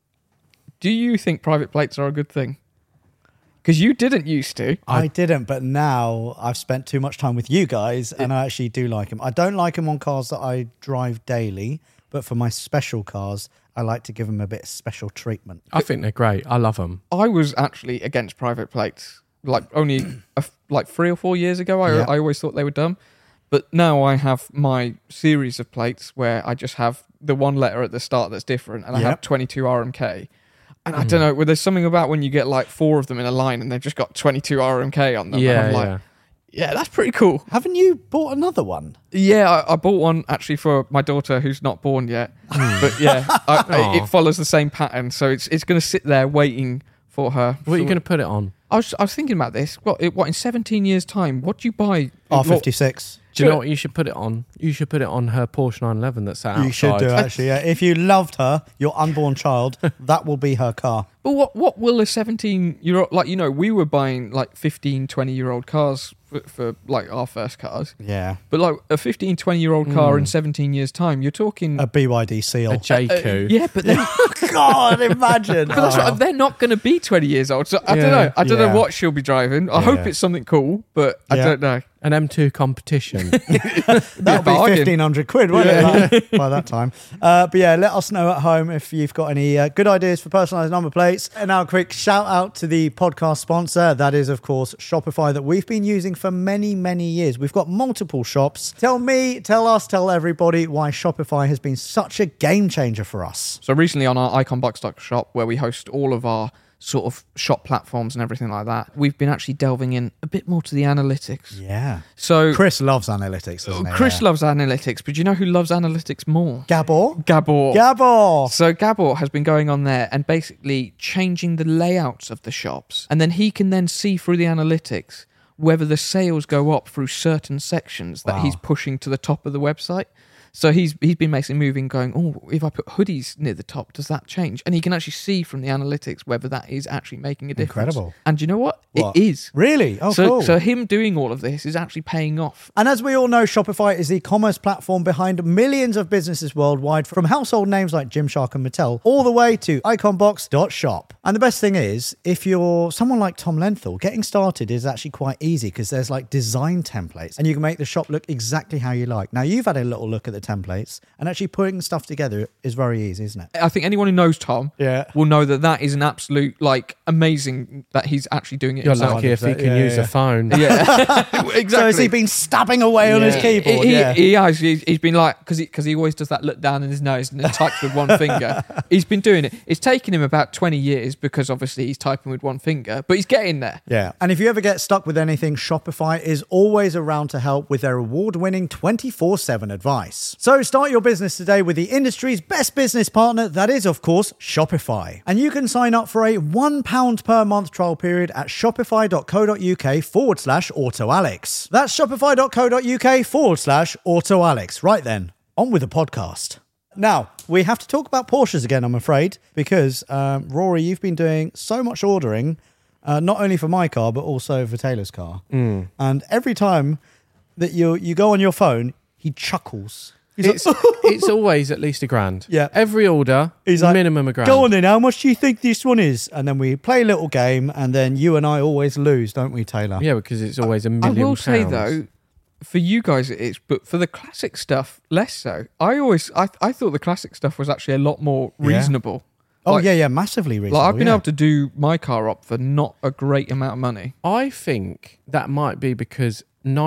Do you think private plates are a good thing? Because you didn't used to. I didn't, but now I've spent too much time with you guys, and I actually do like them. I don't like them on cars that I drive daily, but for my special cars, I like to give them a bit of special treatment. I think they're great. I love them. I was actually against private plates. Like only like 3 or 4 years ago, Yeah. I always thought they were dumb. But now I have my series of plates where I just have the one letter at the start that's different, and I Yep. have 22 RMK. And I don't know, well, there's something about when you get like 4 of them in a line and they've just got 22 RMK on them. Yeah, and I'm like, yeah, that's pretty cool. Haven't you bought another one? Yeah, I bought one actually for my daughter who's not born yet. But yeah, Aw. it follows the same pattern. So it's going to sit there waiting for her. What are you going to put it on? I was thinking about this. What in 17 years' time? What do you buy? R56. Do you know what you should put it on? You should put it on her Porsche 911 that's sat outside. You should do, actually. Yeah. If you loved her, your unborn child, that will be her car. But what will a 17-year-old, like, you know, we were buying like 15, 20-year-old cars for like our first cars. Yeah. But like a 15, 20-year-old car in 17 years' time, you're talking... A BYD Seal. A JQ. yeah, but then... God, imagine. But that's right, they're not going to be 20 years old. So I don't Yeah. know. I don't Yeah. know what she'll be driving. I hope it's something cool, but I Yeah. don't know. An M2 competition. That'll be bargain. 1,500 quid, won't it, by that time? But yeah, let us know at home if you've got any good ideas for personalised number plates. And now a quick shout out to the podcast sponsor. That is, of course, Shopify, that we've been using for many, many years. We've got multiple shops. Tell me, tell us, tell everybody why Shopify has been such a game changer for us. So recently on our iconbox.shop, where we host all of our sort of shop platforms and everything like that, we've been actually delving in a bit more to the analytics. Yeah. So Chris loves analytics, doesn't he? Chris loves analytics, but do you know who loves analytics more? Gabor. Gabor. So Gabor has been going on there and basically changing the layouts of the shops, and then he can then see through the analytics whether the sales go up through certain sections that he's pushing to the top of the website. So he's been basically moving, going, oh, if I put hoodies near the top, does that change? And he can actually see from the analytics whether that is actually making a difference. Incredible. And you know what? What? It is. Really? Oh, So, cool. so him doing all of this is actually paying off. And as we all know, Shopify is the commerce platform behind millions of businesses worldwide, from household names like Gymshark and Mattel, all the way to iconbox.shop. And the best thing is, if you're someone like Tom Lenthal, getting started is actually quite easy because there's like design templates and you can make the shop look exactly how you like. Now, you've had a little look at the templates, and actually putting stuff together is very easy, isn't it? I think anyone who knows Tom Yeah. will know that is an absolute, like, amazing that he's actually doing it You're himself. lucky if he can Yeah, use yeah. a phone. Yeah, exactly. So has he been stabbing away on his Yeah. keyboard? He has. He's been like, because he always does that look down in his nose and then types with one finger. He's been doing it. It's taken him about 20 years because obviously he's typing with one finger, but he's getting there. Yeah. And if you ever get stuck with anything, Shopify is always around to help with their award-winning 24/7 advice. So start your business today with the industry's best business partner, that is, of course, Shopify. And you can sign up for a £1 per month trial period at shopify.co.uk/AutoAlex. That's shopify.co.uk/AutoAlex. Right then, on with the podcast. Now, we have to talk about Porsches again, I'm afraid, because Rory, you've been doing so much ordering, not only for my car, but also for Taylor's car. And every time that you go on your phone, he chuckles. He's like, It's always at least £1,000. Yeah. Every order, He's like, minimum £1,000. go on then, how much do you think this one is? And then we play a little game, and then you and I always lose, don't we, Taylor? Yeah, because it's always £1 I million. will say though, for you guys it is, but for the classic stuff, less so. I thought the classic stuff was actually a lot more reasonable. Oh, Like- yeah, massively reasonable. Like I've been yeah. able to do my car up for not a great amount of money. I think that might be because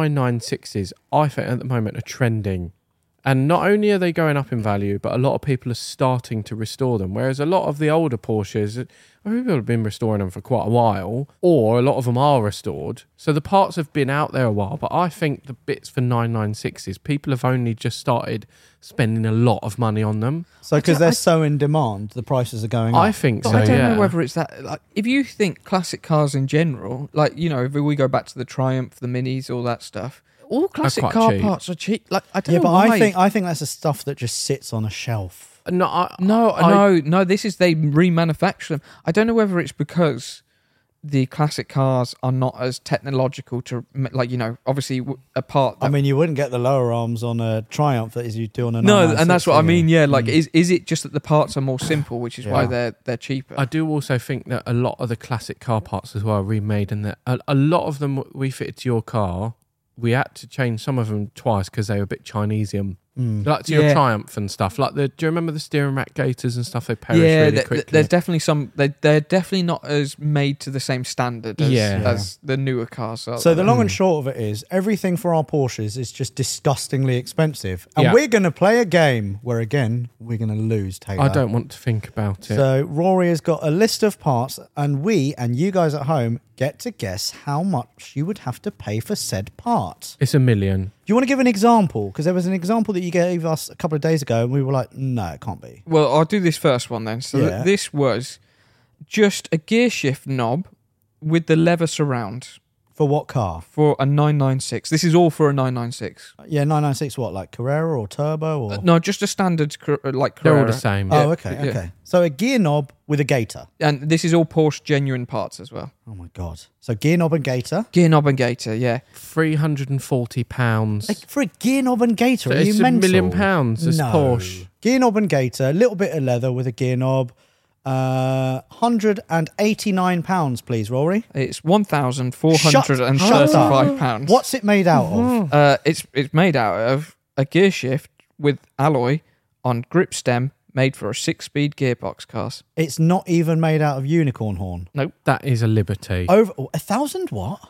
996s, I think at the moment, are trending. And not only are they going up in value, but a lot of people are starting to restore them. Whereas a lot of the older Porsches, people have been restoring them for quite a while, or a lot of them are restored. So the parts have been out there a while. But I think the bits for 996s, people have only just started spending a lot of money on them. So because they're so in demand, the prices are going up. I think But so, I don't yeah. know whether it's that. Like, if you think classic cars in general, like, you know, if we go back to the Triumph, the Minis, all that stuff, all classic quite car cheap. parts are cheap. Like, I don't Yeah, know but why. I think that's the stuff that just sits on a shelf. No, No. This is they remanufacture them. I don't know whether it's because the classic cars are not as technological to, like, you know, obviously a part. That, I mean, you wouldn't get the lower arms on a Triumph that as you do on a no, 996, and that's what I do you? mean. Yeah, like, is it just that the parts are more simple, which is why Yeah. they're cheaper? I do also think that a lot of the classic car parts as well are remade, and that a lot of them we fitted to your car, we had to change some of them twice because they were a bit Chinesium. Like to your Yeah. Triumph and stuff. Like do you remember the steering rack gators and stuff? They perish yeah, really quickly. there's definitely some. They're definitely not as made to the same standard as, Yeah. as the newer cars. Are. So the long and short of it is, everything for our Porsches is just disgustingly expensive. And Yeah. we're going to play a game where, again, we're going to lose, Taylor. I don't want to think about it. So Rory has got a list of parts, and we and you guys at home get to guess how much you would have to pay for said part. It's $1 million. Do you want to give an example? Because there was an example that you gave us a couple of days ago, and we were like, no, it can't be. Well, I'll do this first one then. So Yeah. this was just a gear shift knob with the leather surround For what car? for a 996. This is all for a 996. Yeah, 996 what? Like Carrera or Turbo? Or No, just a standard like They're all Carrera. the same. Oh, okay, yeah. okay. So a gear knob with a gator. And this is all Porsche genuine parts as well. Oh, my God. So gear knob and gator. Gear knob and gator, yeah. £340. For a gear knob and gator, So are you it's mental? £1 million. It's No. Porsche. Gear knob and gator, a little bit of leather with a gear knob. £189, please, Rory. It's £1,435. What's it made out of? It's made out of a gear shift with alloy on grip stem made for a 6-speed gearbox cars. It's not even made out of unicorn horn. That is a liberty. Over 1,000 what?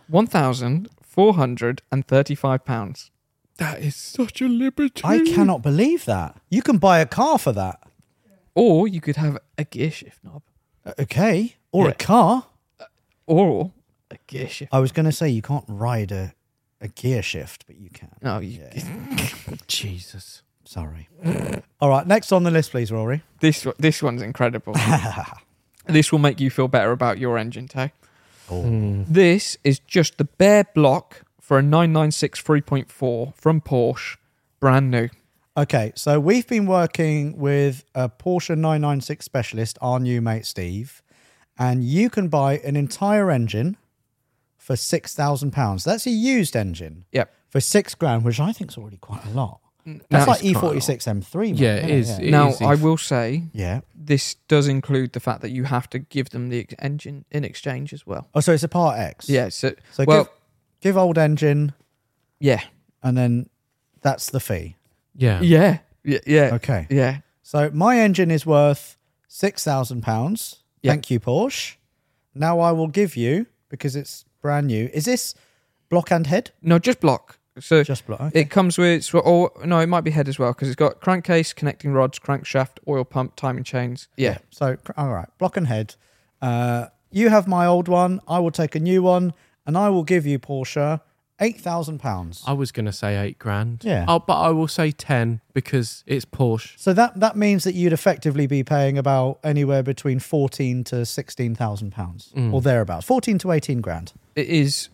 £1,435. That is such a liberty. I cannot believe that. You can buy a car for that. Or you could have a gear shift knob Okay. Or Yeah. a car. Or a gear shift. I was going to say you can't ride a gear shift, but you can. No, you, Jesus. Sorry. All right. Next on the list, please, Rory. this one's incredible. This will make you feel better about your engine, Tay. This is just the bare block for a 996 3.4 from Porsche, brand new. Okay, so we've been working with a Porsche 996 specialist, our new mate Steve, and you can buy an entire engine for £6,000. That's a used engine Yep. for £6,000, which I think is already quite a lot. Now- That's like It's quite a E46 M3. Yeah, man, it isn't is. Yeah. It Now, is I will say Yeah. this does include the fact that you have to give them the engine in exchange as well. Oh, so it's a Part X. Yeah, so, So well, give old engine, yeah. and then that's the fee. Yeah. Yeah. Yeah. Yeah. Okay. Yeah. So my engine is worth £6,000. Yep. Thank you, Porsche. Now I will give you, because it's brand new. Is this block and head? No, just block. So Just block. Okay. it comes with, or no, it might be head as well because it's got crankcase, connecting rods, crankshaft, oil pump, timing chains. Yeah. So, all right, block and head. You have my old one. I will take a new one, and I will give you, Porsche, £8,000. I was going to say £8,000. Yeah. Oh, but I will say 10 because it's Porsche. So that means that you'd effectively be paying about anywhere between £14,000 to £16,000 or thereabouts, 14 to 18 grand It is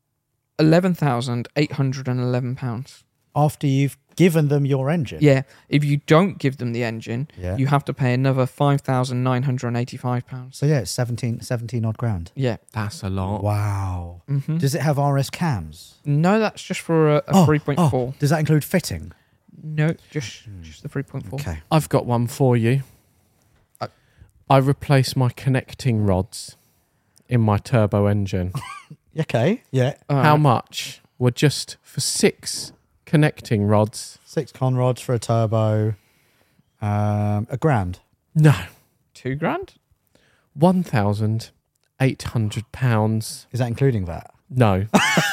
£11,811. after you've given them your engine. Yeah. If you don't give them the engine, Yeah. you have to pay another £5,985. So yeah, it's 17 odd grand. Yeah. That's a lot. Wow. Mm-hmm. Does it have RS cams? No, that's just for a 3.4. Does that include fitting? No, just the 3.4. Okay. I've got one for you. I replaced my connecting rods in my turbo engine. Okay. Yeah. How much were just for 6 connecting rods? 6 con rods for a turbo. £1,000. No. £2,000? £1,800. Is that including that? No.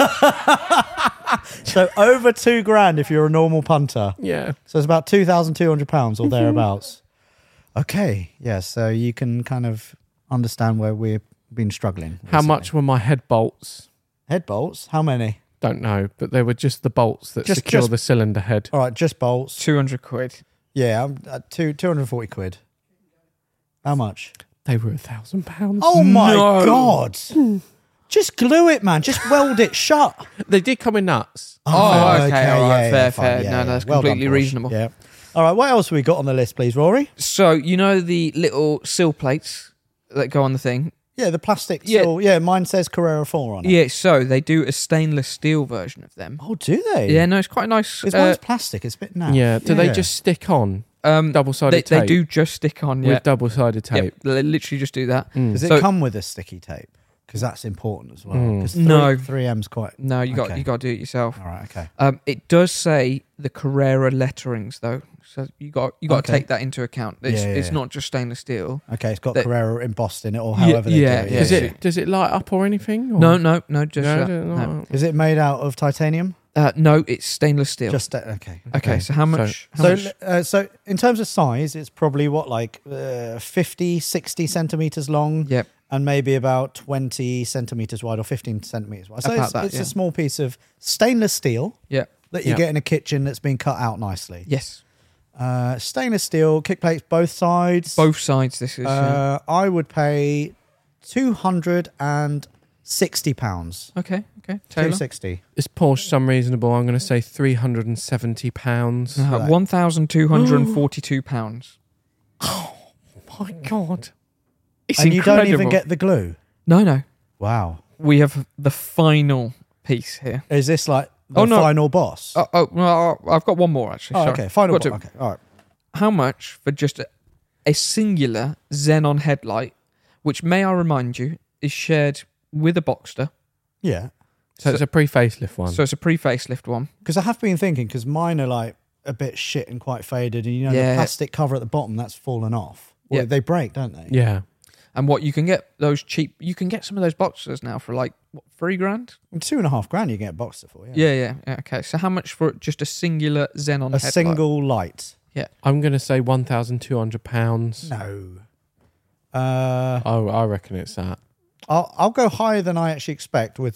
So over £2,000 if you're a normal punter. Yeah. So it's about £2,200 or thereabouts. Okay. Yeah. So you can kind of understand where we've been struggling. How recently. much were my head bolts? Head bolts? How many? Don't know, but they were just the bolts that secure the cylinder head. All right. Just bolts. 200 quid. Yeah. I'm at 240 quid. How much? They were £1,000. Oh my No. God. Just glue it, man. Just weld it shut. They did come in nuts. Oh, okay, all right, yeah, fair, fine, fair. yeah, No, yeah. that's Well done, completely Porsche. reasonable. Yeah. All right. What else have we got on the list, please, Rory? So, you know the little sill plates that go on the thing? Yeah, the plastic. Yeah. Still, yeah, mine says Carrera 4 on it. Yeah, so they do a stainless steel version of them. Oh, do they? Yeah, no, it's quite nice. Because mine's plastic. It's a bit naff. Yeah. Do they just stick on double-sided they tape? do just stick on, yeah. With double-sided tape. Yep, they literally just do that. Does it So- come with a sticky tape? Because that's important as well. Mm. 'Cause No. 3M's quite. No, you got Okay. you got to do it yourself. All right. Okay. It does say the Carrera letterings though, so you got to Okay. take that into account. It's, Yeah, it's yeah. not just stainless steel. Okay. It's got That- Carrera embossed in it, or however they yeah, do it. yeah. Does it light up or anything? Or? No, just No, no. Is it made out of titanium? No, it's stainless steel. Just okay. okay, so how much? How So, much? so in terms of size, it's probably what, like 50, 60 centimeters long, Yep. and maybe about 20 centimeters wide or 15 centimeters wide. So About it's, that, it's yeah. a small piece of stainless steel Yeah. that you Yeah. get in a kitchen that's been cut out nicely. Yes. Stainless steel, kick plates both sides. Both sides. This is. I would pay £260. Okay. Taylor. 260. Is Porsche some reasonable? I'm going to say £370. £1,242. My God. It's And you incredible. don't even get the glue. No. Wow. We have the final piece here. Is this like the Oh, no. final boss? Well, I've got one more actually. Oh, Sorry. okay. Final Got boss. to- Okay. All right. How much for just a singular xenon headlight, which, may I remind you, is shared with a Boxster. Yeah. So it's a pre-facelift one. So it's a pre-facelift one. Because I have been thinking, because mine are like a bit shit and quite faded, and the plastic cover at the bottom that's fallen off. Well, Yeah. they break, don't they? yeah. And what you can get those cheap, you can get some of those Boxsters now for like what, $3,000. $2,500 you get a Boxster for. Yeah. Okay. So how much for just a singular xenon A headlight? single light. Yeah. I'm going to say £1,200. No. Oh, I reckon it's that. I'll go higher than I actually expect with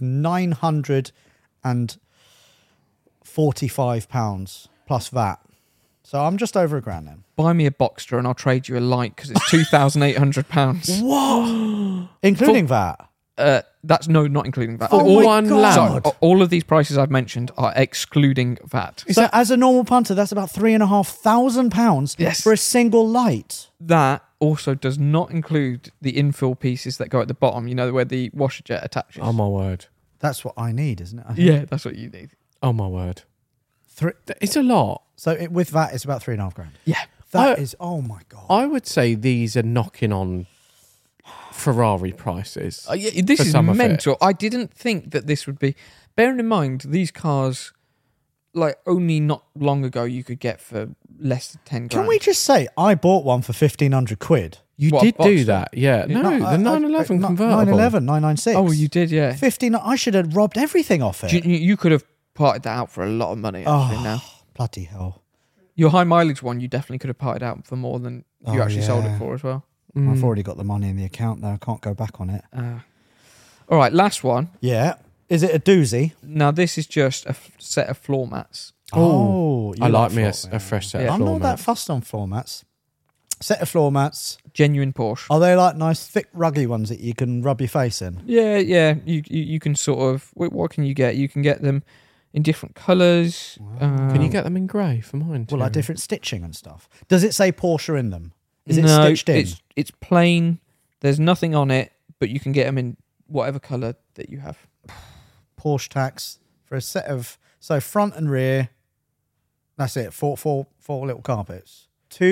£945 plus VAT. So I'm just over £1,000 then. Buy me a Boxster and I'll trade you a light because it's £2,800. What? Including VAT? That's not including VAT. Oh my one God. So all of these prices I've mentioned are excluding VAT. So as a normal punter, that's about £3,500 Yes. for a single light. That also does not include the infill pieces that go at the bottom, you know, where the washer jet attaches. Oh my word. That's what I need, isn't it? I think? Yeah, that's what you need. Oh my word. Three, It's a lot. so with VAT, it's about £3,500. Yeah. That is, oh my God. I would say these are knocking on Ferrari prices. Yeah, this For is some of it. mental. I didn't think that this would be... Bearing in mind, these cars, like, only not long ago you could get for less than 10 grand. Can we just say I bought one for £1,500? You What, did do Boxster? that, yeah. No, the 911 convertible. 911, 996. Oh, you did, yeah. 15. I should have robbed everything off it. You could have parted that out for a lot of money, actually, Oh. now. Bloody hell. Your high mileage one, you definitely could have parted out for more than you Oh, actually sold it yeah. for as well. I've already got the money in the account now. I can't go back on it. All right, last one. Yeah. Is it a doozy? Now, this is just a set of floor mats. Oh, you I like me a floor- fresh set Yeah. of I'm floor not that mats. fussed on floor mats. Set of floor mats. Genuine Porsche. Are they like nice, thick, ruggy ones that you can rub your face in? Yeah. You can sort of... What can you get? You can get them in different colours. Can you get them in grey for mine too? Well, like different stitching and stuff. Does it say Porsche in them? Is it No, stitched in? It's plain. There's nothing on it, but you can get them in whatever colour that you have. Porsche tax for a set of front and rear. That's it. Four little carpets.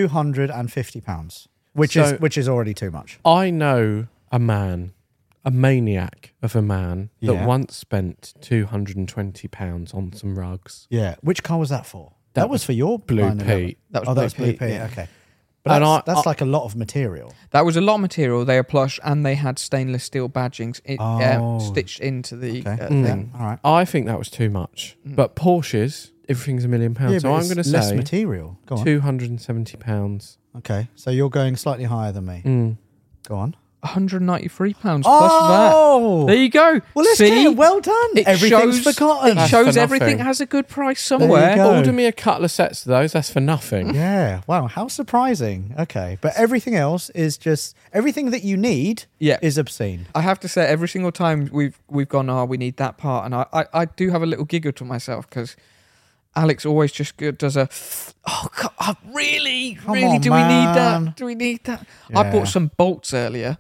£250, which is already too much. I know a maniac of a man that Yeah. once spent £220 on some rugs. Yeah. Which car was that for? That That was for your Blue 911. Pete. That was Oh, Blue that was Blue Pete, Pete. yeah. Okay. But And that's like a lot of material. That was a lot of material. They are plush and they had stainless steel badgings Oh. stitched into the Okay. thing. All right. I think that was too much. But Porsches, everything's £1 million. Yeah, so but I'm it's going to less say material. Go on. £270. Okay. So you're going slightly higher than me. Mm. Go on. £193 plus that. Oh! There you go. Well, let's See? get it. Well done. It Everything's shows- forgotten. It That's shows for everything nothing. has a good price you somewhere. go. Order me a couple of sets of those. That's for nothing. Yeah. Wow. How surprising. Okay. But everything else is just everything that you need Yeah. is obscene. I have to say, every single time we've gone, we need that part, and I do have a little giggle to myself because Alex always just does a, oh God, really, Come really, on, do we need man. that? Do we need that? I Yeah. bought some bolts earlier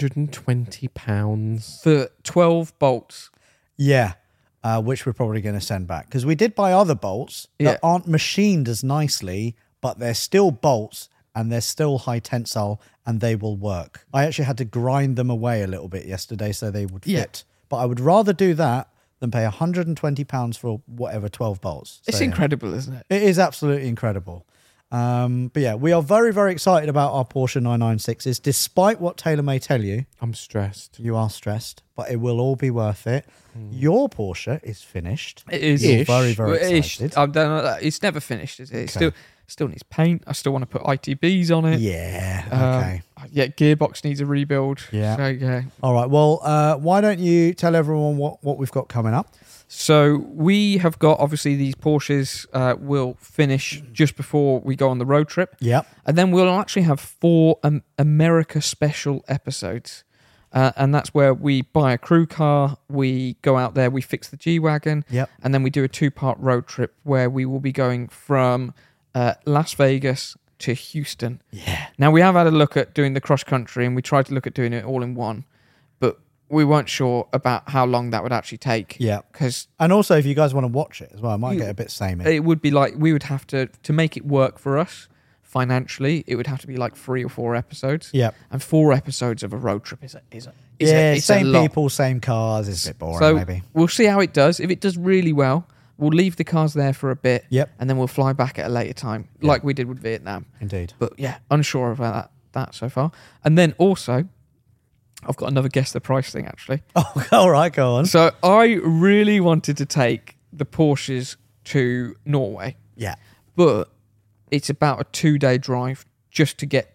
£120. for 12 bolts. Yeah. Which we're probably going to send back because we did buy other bolts that Yeah. aren't machined as nicely, but they're still bolts and they're still high tensile and they will work. I actually had to grind them away a little bit yesterday so they would Yeah. fit. But I would rather do that than pay £120 for whatever 12 bolts. It's So, yeah. incredible, isn't it? It is absolutely incredible. But yeah, we are very, very excited about our Porsche 996s. Despite what Taylor may tell you, I'm stressed. you are stressed, but it will all be worth it. Your Porsche is finished. It is. You're very, very Ish. excited. I've done that. It's never finished, is it? It still needs paint. I still want to put ITBs on it. Yeah. Okay. Yeah, gearbox needs a rebuild. Yeah. So, yeah. All right. Well, why don't you tell everyone what we've got coming up? So we have got, obviously, these Porsches will finish just before we go on the road trip. Yep. And then we'll actually have 4 America special episodes. And that's where we buy a crew car, we go out there, we fix the G-Wagon, Yep. and then we do a 2-part road trip where we will be going from Las Vegas to Houston. Yeah. Now, we have had a look at doing the cross-country, and we tried to look at doing it all in one, but we weren't sure about how long that would actually take. Yeah. Because And also, if you guys want to watch it as well, it might get a bit samey. it would be like, we would have to make it work for us financially, it would have to be like 3 or 4 episodes. Yep. And 4 episodes of a road trip is Yeah, it's same a lot. people, same cars. It's a bit boring, So maybe. we'll see how it does. If it does really well, we'll leave the cars there for a bit. Yep. And then we'll fly back at a later time, like we did with Vietnam. Indeed. But yeah, unsure about that so far. And then also, I've got another guess the price thing actually. Oh, all right, go on. So I really wanted to take the Porsches to Norway, Yeah. but it's about a 2-day drive just to get to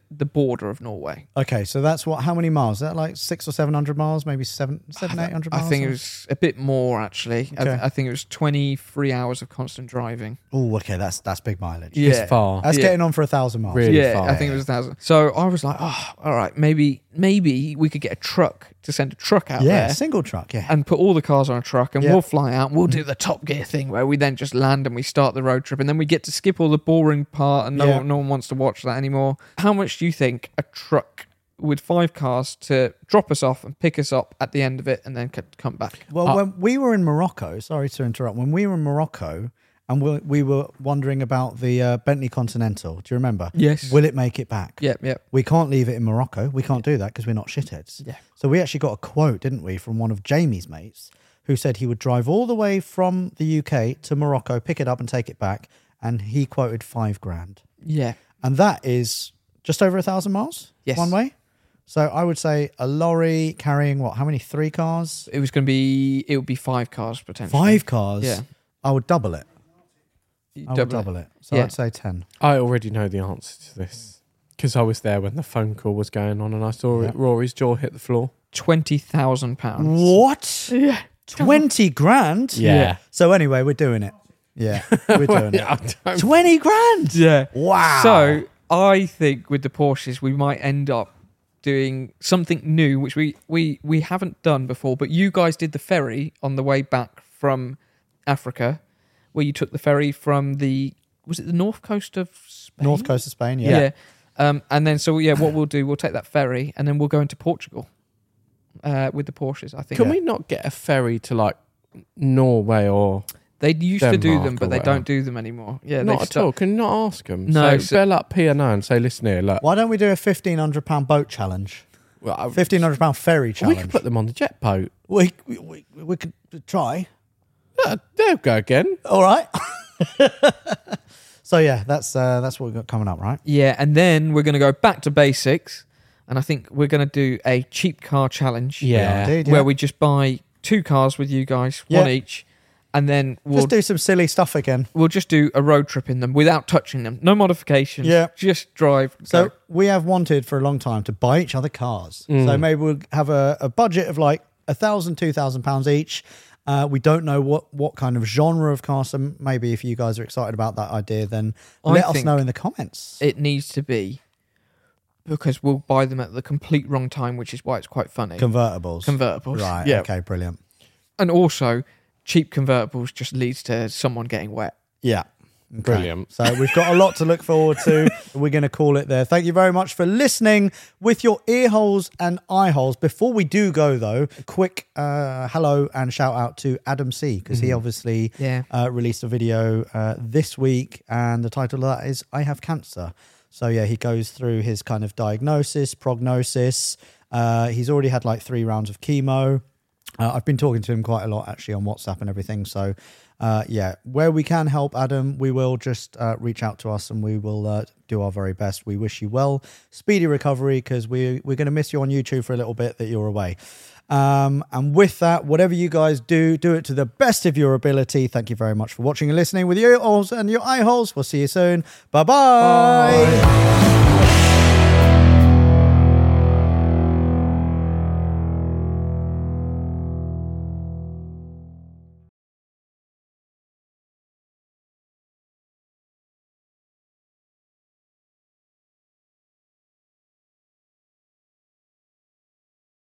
the border of Norway. Okay, so that's what? How many miles? Is that like 600 or 700 miles? Maybe 800 miles? I think it was a bit more actually. Okay. I think it was 23 hours of constant driving. Oh, okay, that's big mileage. Yeah. It's far. That's Yeah. getting on for 1,000 miles. Really Yeah, far. I think it was 1,000. So I was like, oh, all right, maybe we could get a truck to send a truck out Yeah, there single truck, yeah. and put all the cars on a truck and Yeah. we'll fly out and we'll do the Top Gear thing where we then just land and we start the road trip and then we get to skip all the boring part and Yeah. no one wants to watch that anymore. How much do you think a truck with 5 cars to drop us off and pick us up at the end of it and then come back? Well, when we were in Morocco, sorry to interrupt, when we were in Morocco and we were wondering about the Bentley Continental, do you remember? Yes. Will it make it back? Yep. We can't leave it in Morocco. We can't do that because we're not shitheads. Yeah. So we actually got a quote, didn't we, from one of Jamie's mates who said he would drive all the way from the UK to Morocco, pick it up and take it back. And he quoted $5,000. Yeah. And that is just over 1,000 miles Yes. one way. So I would say a lorry carrying what? How many? 3 cars? It would be 5 cars potentially. 5 cars? Yeah. I would double it. You I would double it. So Yeah. I'd say 10. I already know the answer to this because I was there when the phone call was going on and I saw Yeah. Rory's jaw hit the floor. £20,000. What? Yeah. 20 grand? Yeah. So anyway, we're doing it. Yeah, we're doing I it. don't- 20 grand? Yeah. Wow. So I think with the Porsches, we might end up doing something new, which we haven't done before. But you guys did the ferry on the way back from Africa, where you took the ferry from was it the north coast of Spain? North coast of Spain, yeah. And then what we'll do, we'll take that ferry and then we'll go into Portugal with the Porsches. I think Can we not get a ferry to like Norway or they used to do Denmark them, or but they whatever? don't do them anymore. Yeah, not they've at all? Can you not ask them? No, So bell up P&O and say, listen here, look. Why don't we do a £1,500 boat challenge? Well, £1,500 ferry we challenge. could put them on the jet boat. we could try. Yeah, there we go again. All right. So yeah, that's what we've got coming up, right? Yeah, and then we're going to go back to basics, and I think we're going to do a cheap car challenge. Yeah. Indeed, Where we just buy 2 cars with you guys, Yeah. one each, and then just do some silly stuff again. we'll just do a road trip in them without touching them. No modifications. Yeah. Just drive. So go. we have wanted for a long time to buy each other cars. So maybe we'll have a budget of like £1,000, £2,000 each. We don't know what kind of genre of car. So maybe if you guys are excited about that idea, then let us think know in the comments. It needs to be, because we'll buy them at the complete wrong time, which is why it's quite funny. Convertibles. Convertibles. Right. Yeah. Okay. Brilliant. And also, cheap convertibles just leads to someone getting wet. Yeah. Okay. Brilliant. So we've got a lot to look forward to. We're going to call it there. Thank you very much for listening with your ear holes and eye holes. Before we do go, though, a quick hello and shout out to Adam C, because he obviously Yeah. released a video this week, and the title of that is I Have Cancer. So yeah, he goes through his kind of diagnosis, prognosis. He's already had like 3 rounds of chemo. I've been talking to him quite a lot actually on WhatsApp and everything. So yeah, where we can help Adam, we will just reach out to us and we will do our very best. We wish you well, speedy recovery, because we're going to miss you on YouTube for a little bit that you're away. And with that, whatever you guys do it to the best of your ability. Thank you very much for watching and listening with your ear holes and your eye holes. We'll see you soon. Bye-bye. Bye.